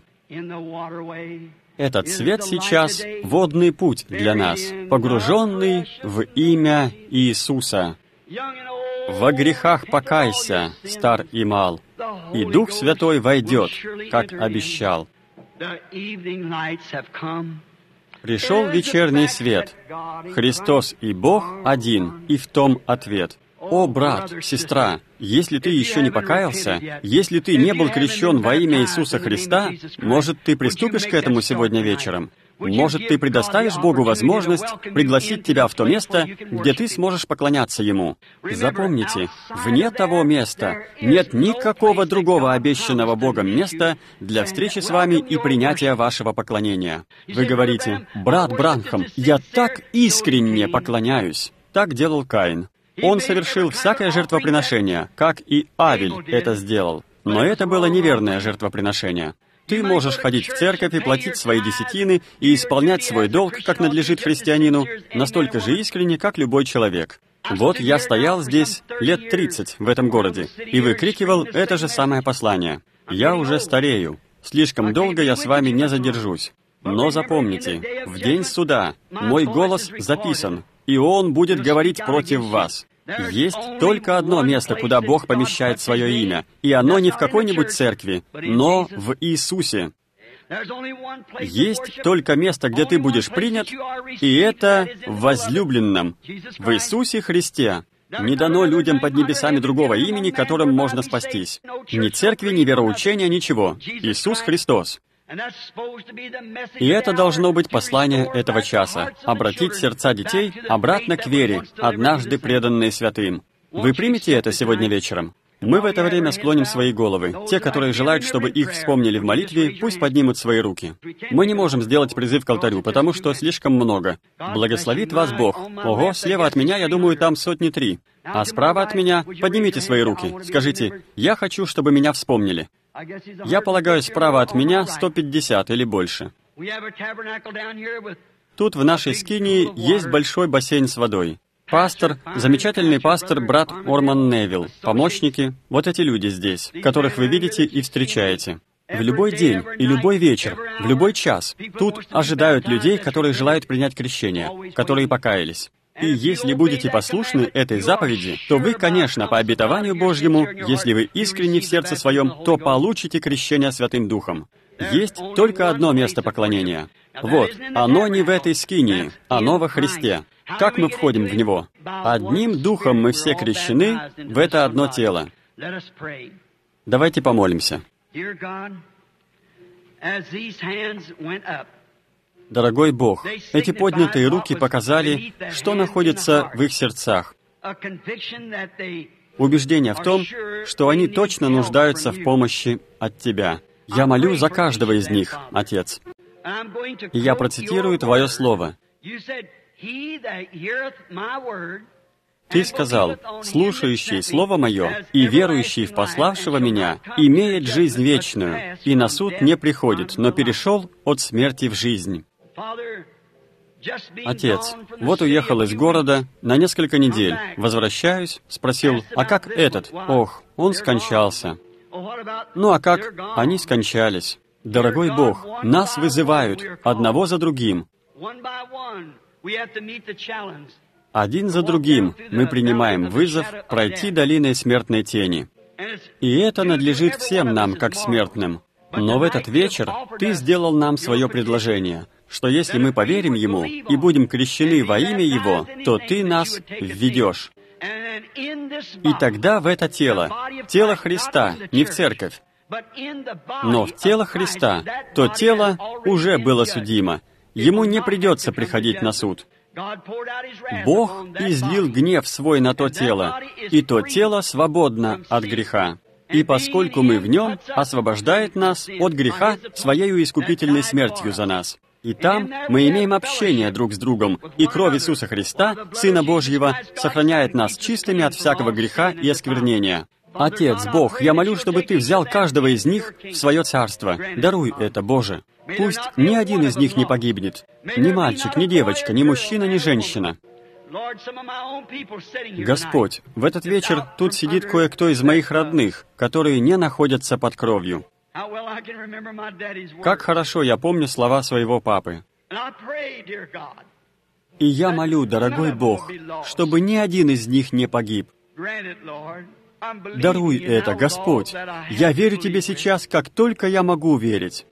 Этот свет сейчас — водный путь для нас, погруженный в имя Иисуса. Во грехах покайся, стар и мал, и Дух Святой войдет, как обещал. Пришел вечерний свет. Христос и Бог один, и в том ответ. О, брат, сестра, если ты еще не покаялся, если ты не был крещен во имя Иисуса Христа, может, ты приступишь к этому сегодня вечером? Может, ты предоставишь Богу возможность пригласить тебя в то место, где ты сможешь поклоняться Ему? Запомните, вне того места нет никакого другого обещанного Богом места для встречи с вами и принятия вашего поклонения. Вы говорите: «Брат Бранхам, я так искренне поклоняюсь». Так делал Каин. Он совершил всякое жертвоприношение, как и Авель это сделал. Но это было неверное жертвоприношение. Ты можешь ходить в церковь и платить свои десятины и исполнять свой долг, как надлежит христианину, настолько же искренне, как любой человек. Вот я стоял здесь лет тридцать в этом городе и выкрикивал это же самое послание. Я уже старею. Слишком долго я с вами не задержусь. Но запомните, в день суда мой голос записан, и он будет говорить против вас. Есть только одно место, куда Бог помещает свое имя, и оно не в какой-нибудь церкви, но в Иисусе. Есть только место, где ты будешь принят, и это в возлюбленном, в Иисусе Христе. Не дано людям под небесами другого имени, которым можно спастись. Ни церкви, ни вероучения, ничего. Иисус Христос. И это должно быть послание этого часа — обратить сердца детей обратно к вере, однажды преданные святым. Вы примете это сегодня вечером? Мы в это время склоним свои головы. Те, которые желают, чтобы их вспомнили в молитве, пусть поднимут свои руки. Мы не можем сделать призыв к алтарю, потому что слишком много. Благословит вас Бог. Ого, слева от меня, я думаю, там сотни три. А справа от меня поднимите свои руки. Скажите: «Я хочу, чтобы меня вспомнили». Я полагаю, справа от меня сто пятьдесят или больше. Тут в нашей скинии есть большой бассейн с водой. Пастор, замечательный пастор, брат Орман Невилл, помощники, вот эти люди здесь, которых вы видите и встречаете. В любой день и любой вечер, в любой час, тут ожидают людей, которые желают принять крещение, которые покаялись. И если будете послушны этой заповеди, то вы, конечно, по обетованию Божьему, если вы искренни в сердце своем, то получите крещение Святым Духом. Есть только одно место поклонения. Вот, оно не в этой скинии, оно во Христе. Как мы входим в Него? Одним Духом мы все крещены в это одно тело. Давайте помолимся. Дорогой Бог, эти поднятые руки показали, что находится в их сердцах. Убеждение в том, что они точно нуждаются в помощи от Тебя. Я молю за каждого из них, Отец. И я процитирую Твое Слово. Ты сказал: «Слушающий Слово Мое и верующий в пославшего Меня имеет жизнь вечную, и на суд не приходит, но перешел от смерти в жизнь». Отец, вот уехал из города на несколько недель, возвращаюсь, спросил: «А как этот?» «Ох, он скончался». «Ну а как?» «Они скончались». Дорогой Бог, нас вызывают одного за другим. Один за другим мы принимаем вызов пройти долиной смертной тени. И это надлежит всем нам, как смертным. Но в этот вечер Ты сделал нам свое предложение, что если мы поверим Ему и будем крещены во имя Его, то Ты нас введешь. И тогда в это тело, тело Христа, не в церковь, но в тело Христа, то тело уже было судимо. Ему не придется приходить на суд. Бог излил гнев свой на то тело, и то тело свободно от греха. И поскольку мы в нем, освобождает нас от греха своею искупительной смертью за нас. И там мы имеем общение друг с другом, и кровь Иисуса Христа, Сына Божьего, сохраняет нас чистыми от всякого греха и осквернения. Отец, Бог, я молю, чтобы Ты взял каждого из них в свое царство. Даруй это, Боже. Пусть ни один из них не погибнет. Ни мальчик, ни девочка, ни мужчина, ни женщина. Господь, в этот вечер тут сидит кое-кто из моих родных, которые не находятся под кровью. Как хорошо я помню слова своего папы. И я молю, дорогой Бог, чтобы ни один из них не погиб. Даруй это, Господь. Я верю Тебе сейчас, как только я могу верить.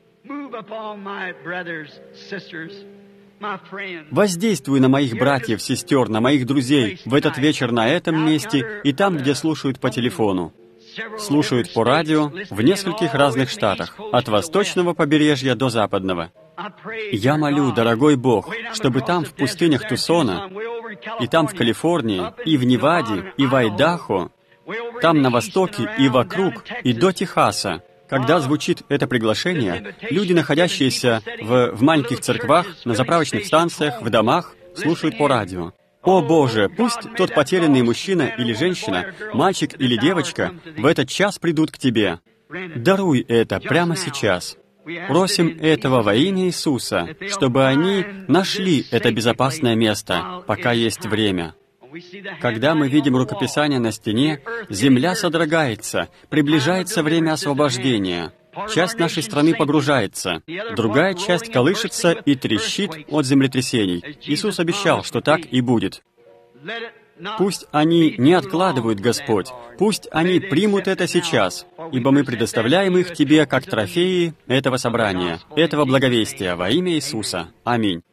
Воздействуй на моих братьев, сестер, на моих друзей в этот вечер на этом месте и там, где слушают по телефону. Слушают по радио в нескольких разных штатах, от восточного побережья до западного. Я молю, дорогой Бог, чтобы там, в пустынях Тусона, и там, в Калифорнии, и в Неваде, и в Айдахо, там, на востоке, и вокруг, и до Техаса, когда звучит это приглашение, люди, находящиеся в, в маленьких церквах, на заправочных станциях, в домах, слушают по радио. О Боже, пусть тот потерянный мужчина или женщина, мальчик или девочка в этот час придут к Тебе. Даруй это прямо сейчас. Просим этого во имя Иисуса, чтобы они нашли это безопасное место, пока есть время. Когда мы видим рукописание на стене, земля содрогается, приближается время освобождения. Часть нашей страны погружается, другая часть колышется и трещит от землетрясений. Иисус обещал, что так и будет. Пусть они не откладывают, Господь, пусть они примут это сейчас, ибо мы предоставляем их Тебе как трофеи этого собрания, этого благовестия во имя Иисуса. Аминь.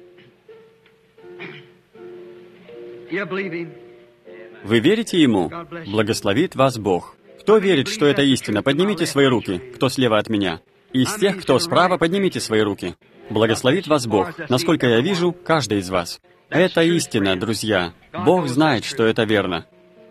Вы верите Ему? Благословит вас Бог. Кто верит, что это истина, поднимите свои руки, кто слева от меня. Из тех, кто справа, поднимите свои руки. Благословит вас Бог. Насколько я вижу, каждый из вас. Это истина, друзья. Бог знает, что это верно.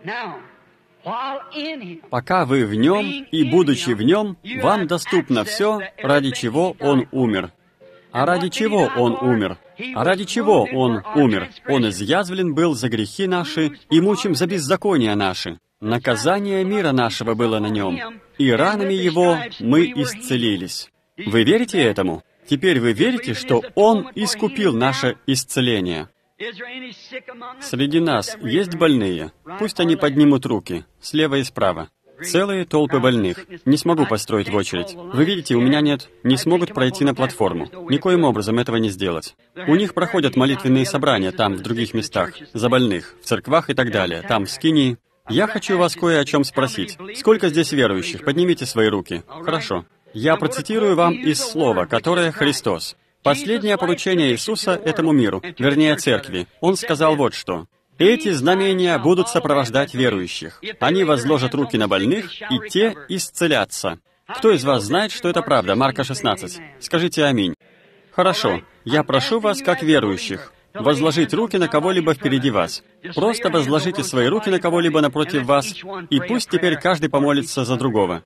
Пока вы в Нем и, будучи в Нем, вам доступно все, ради чего Он умер. А ради чего Он умер? А ради чего Он умер? Он изъязвлен был за грехи наши и мучим за беззакония наши. Наказание мира нашего было на Нем, и ранами Его мы исцелились. Вы верите этому? Теперь вы верите, что Он искупил наше исцеление? Среди нас есть больные? Пусть они поднимут руки, слева и справа. Целые толпы больных. Не смогу построить в очередь. Вы видите, у меня нет. Не смогут пройти на платформу. Никоим образом этого не сделать. У них проходят молитвенные собрания там, в других местах, за больных, в церквах и так далее, там, в скинии. Я хочу вас кое о чем спросить. Сколько здесь верующих? Поднимите свои руки. Хорошо. Я процитирую вам из слова, которое Христос. Последнее поручение Иисуса этому миру, вернее, церкви. Он сказал вот что. «Эти знамения будут сопровождать верующих. Они возложат руки на больных, и те исцелятся». Кто из вас знает, что это правда? Марка шестнадцать. Скажите «Аминь». Хорошо. Я прошу вас, как верующих, возложить руки на кого-либо впереди вас. Просто возложите свои руки на кого-либо напротив вас, и пусть теперь каждый помолится за другого.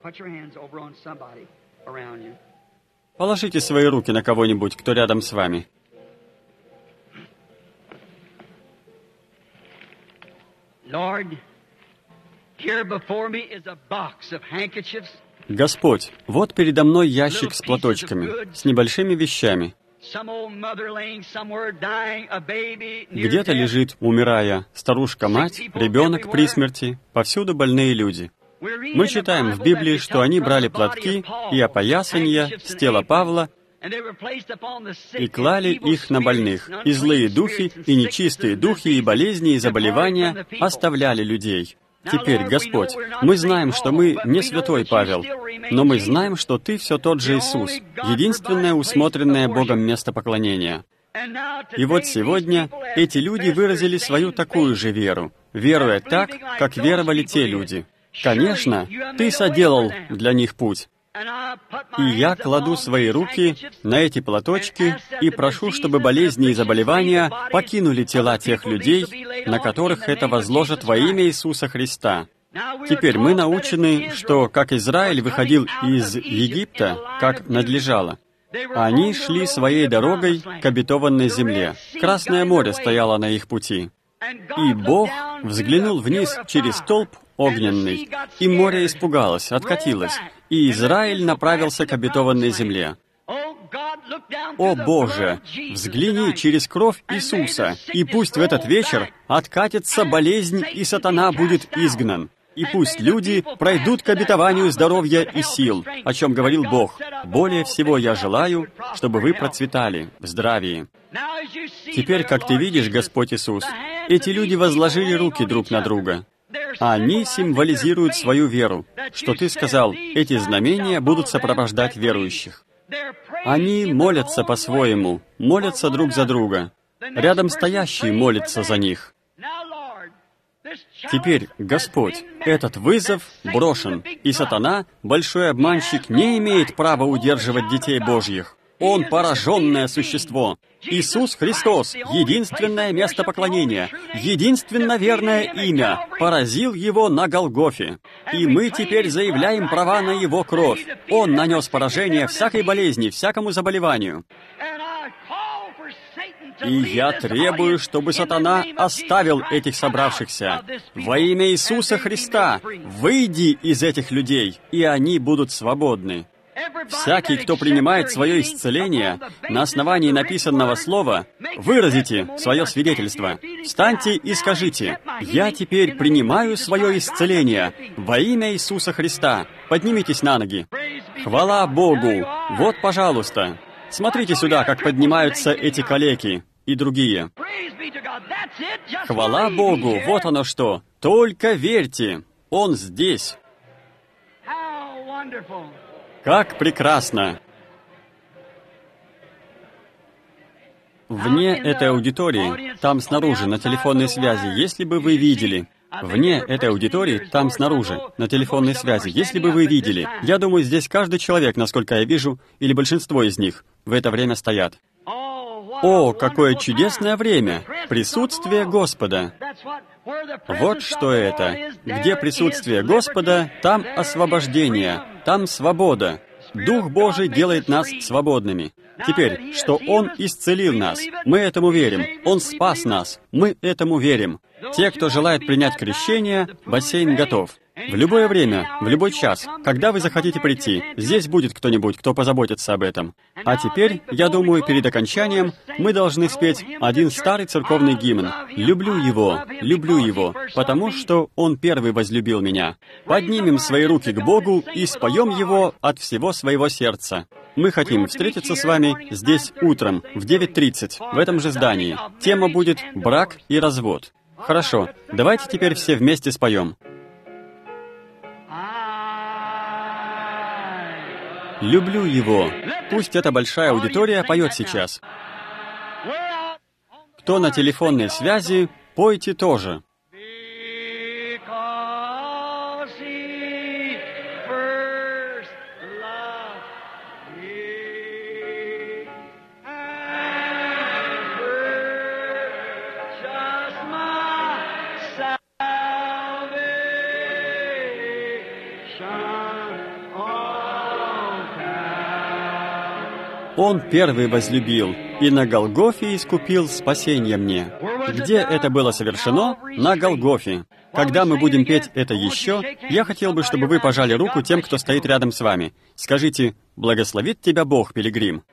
Положите свои руки на кого-нибудь, кто рядом с вами. Господь, вот передо мной ящик с платочками, с небольшими вещами. Где-то лежит, умирая, старушка-мать, ребенок при смерти, повсюду больные люди. Мы читаем в Библии, что они брали платки и опоясания с тела Павла и клали их на больных, и злые духи, и нечистые духи, и болезни, и заболевания оставляли людей. Теперь, Господь, мы знаем, что мы не святой Павел, но мы знаем, что Ты все тот же Иисус, единственное усмотренное Богом место поклонения. И вот сегодня эти люди выразили свою такую же веру, веруя так, как веровали те люди. Конечно, Ты соделал для них путь. И я кладу свои руки на эти платочки и прошу, чтобы болезни и заболевания покинули тела тех людей, на которых это возложат во имя Иисуса Христа. Теперь мы научены, что, как Израиль выходил из Египта, как надлежало, они шли своей дорогой к обетованной земле. Красное море стояло на их пути. И Бог взглянул вниз через столб огненный, и море испугалось, откатилось, и Израиль направился к обетованной земле. О Боже, взгляни через кровь Иисуса, и пусть в этот вечер откатится болезнь, и сатана будет изгнан. И пусть люди пройдут к обетованию здоровья и сил, о чем говорил Бог. Более всего я желаю, чтобы вы процветали в здравии. Теперь, как ты видишь, Господь Иисус, эти люди возложили руки друг на друга. Они символизируют свою веру, что Ты сказал, эти знамения будут сопровождать верующих. Они молятся по-своему, молятся друг за друга. Рядом стоящие молятся за них. Теперь, Господь, этот вызов брошен, и сатана, большой обманщик, не имеет права удерживать детей Божьих. Он пораженное существо. Иисус Христос, единственное место поклонения, единственно верное имя, поразил его на Голгофе. И мы теперь заявляем права на его кровь. Он нанес поражение всякой болезни, всякому заболеванию. И я требую, чтобы сатана оставил этих собравшихся. Во имя Иисуса Христа, выйди из этих людей, и они будут свободны. Всякий, кто принимает свое исцеление на основании написанного слова, выразите свое свидетельство. Встаньте и скажите, «Я теперь принимаю свое исцеление во имя Иисуса Христа». Поднимитесь на ноги. Хвала Богу! Вот, пожалуйста. Смотрите сюда, как поднимаются эти калеки и другие. Хвала Богу! Вот оно что! Только верьте! Он здесь! Как прекрасно! Вне этой аудитории, там снаружи, на телефонной связи, если бы вы видели, вне этой аудитории, там снаружи, на телефонной связи, если бы вы видели, я думаю, здесь каждый человек, насколько я вижу, или большинство из них, в это время стоят. О, какое чудесное время! Присутствие Господа! Вот что это. Где присутствие Господа, там освобождение, там свобода. Дух Божий делает нас свободными. Теперь, что Он исцелил нас, мы этому верим. Он спас нас, мы этому верим. Те, кто желает принять крещение, бассейн готов. В любое время, в любой час, когда вы захотите прийти, здесь будет кто-нибудь, кто позаботится об этом. А теперь, я думаю, перед окончанием мы должны спеть один старый церковный гимн. «Люблю его, люблю его, потому что он первый возлюбил меня». Поднимем свои руки к Богу и споем его от всего своего сердца. Мы хотим встретиться с вами здесь утром в девять тридцать, в этом же здании. Тема будет «Брак и развод». Хорошо, давайте теперь все вместе споем. «Люблю его». Пусть эта большая аудитория поет сейчас. Кто на телефонной связи, пойте тоже. Он первый возлюбил, и на Голгофе искупил спасение мне. Где это было совершено? На Голгофе. Когда мы будем петь это еще, я хотел бы, чтобы вы пожали руку тем, кто стоит рядом с вами. Скажите: «Благословит тебя Бог, пилигрим».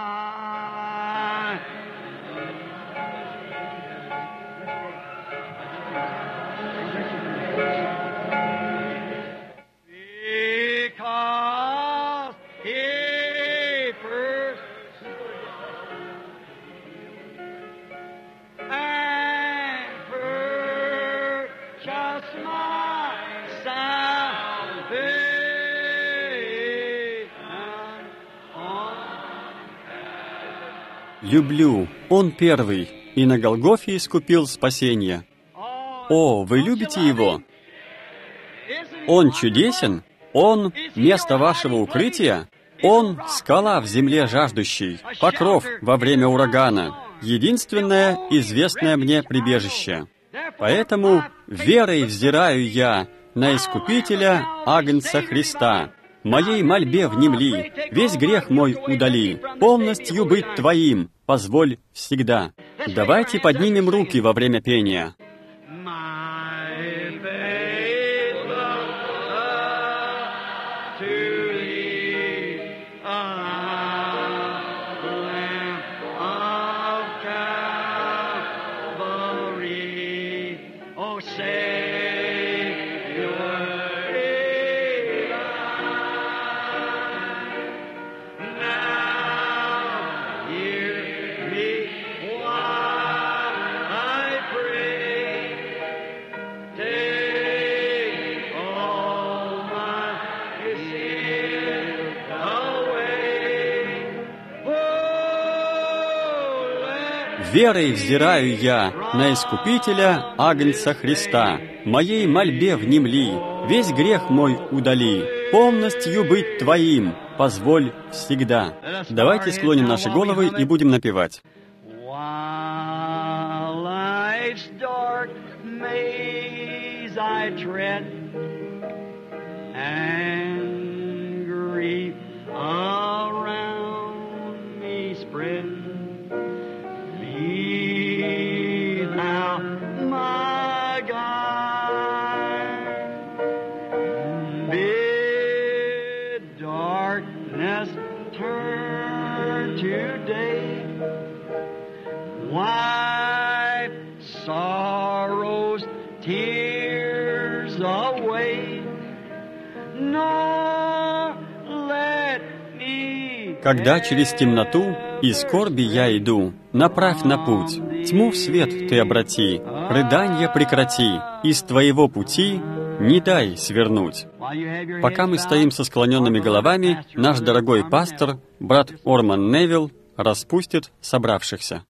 «Люблю, он первый, и на Голгофе искупил спасение». О, вы любите его? Он чудесен? Он — место вашего укрытия? Он — скала в земле жаждущей, покров во время урагана, единственное известное мне прибежище. Поэтому верой взираю я на Искупителя Агнца Христа. Моей мольбе внемли, весь грех мой удали, полностью быть Твоим позволь всегда. Давайте поднимем руки во время пения. Верой взираю я на Искупителя Агнца Христа. Моей мольбе внемли, весь грех мой удали, полностью быть Твоим позволь всегда. Давайте склоним наши головы и будем напевать. Когда через темноту и скорби я иду, направь на путь, тьму в свет Ты обрати, рыданья прекрати, из Твоего пути не дай свернуть. Пока мы стоим со склоненными головами, наш дорогой пастор, брат Орман Невилл, распустит собравшихся.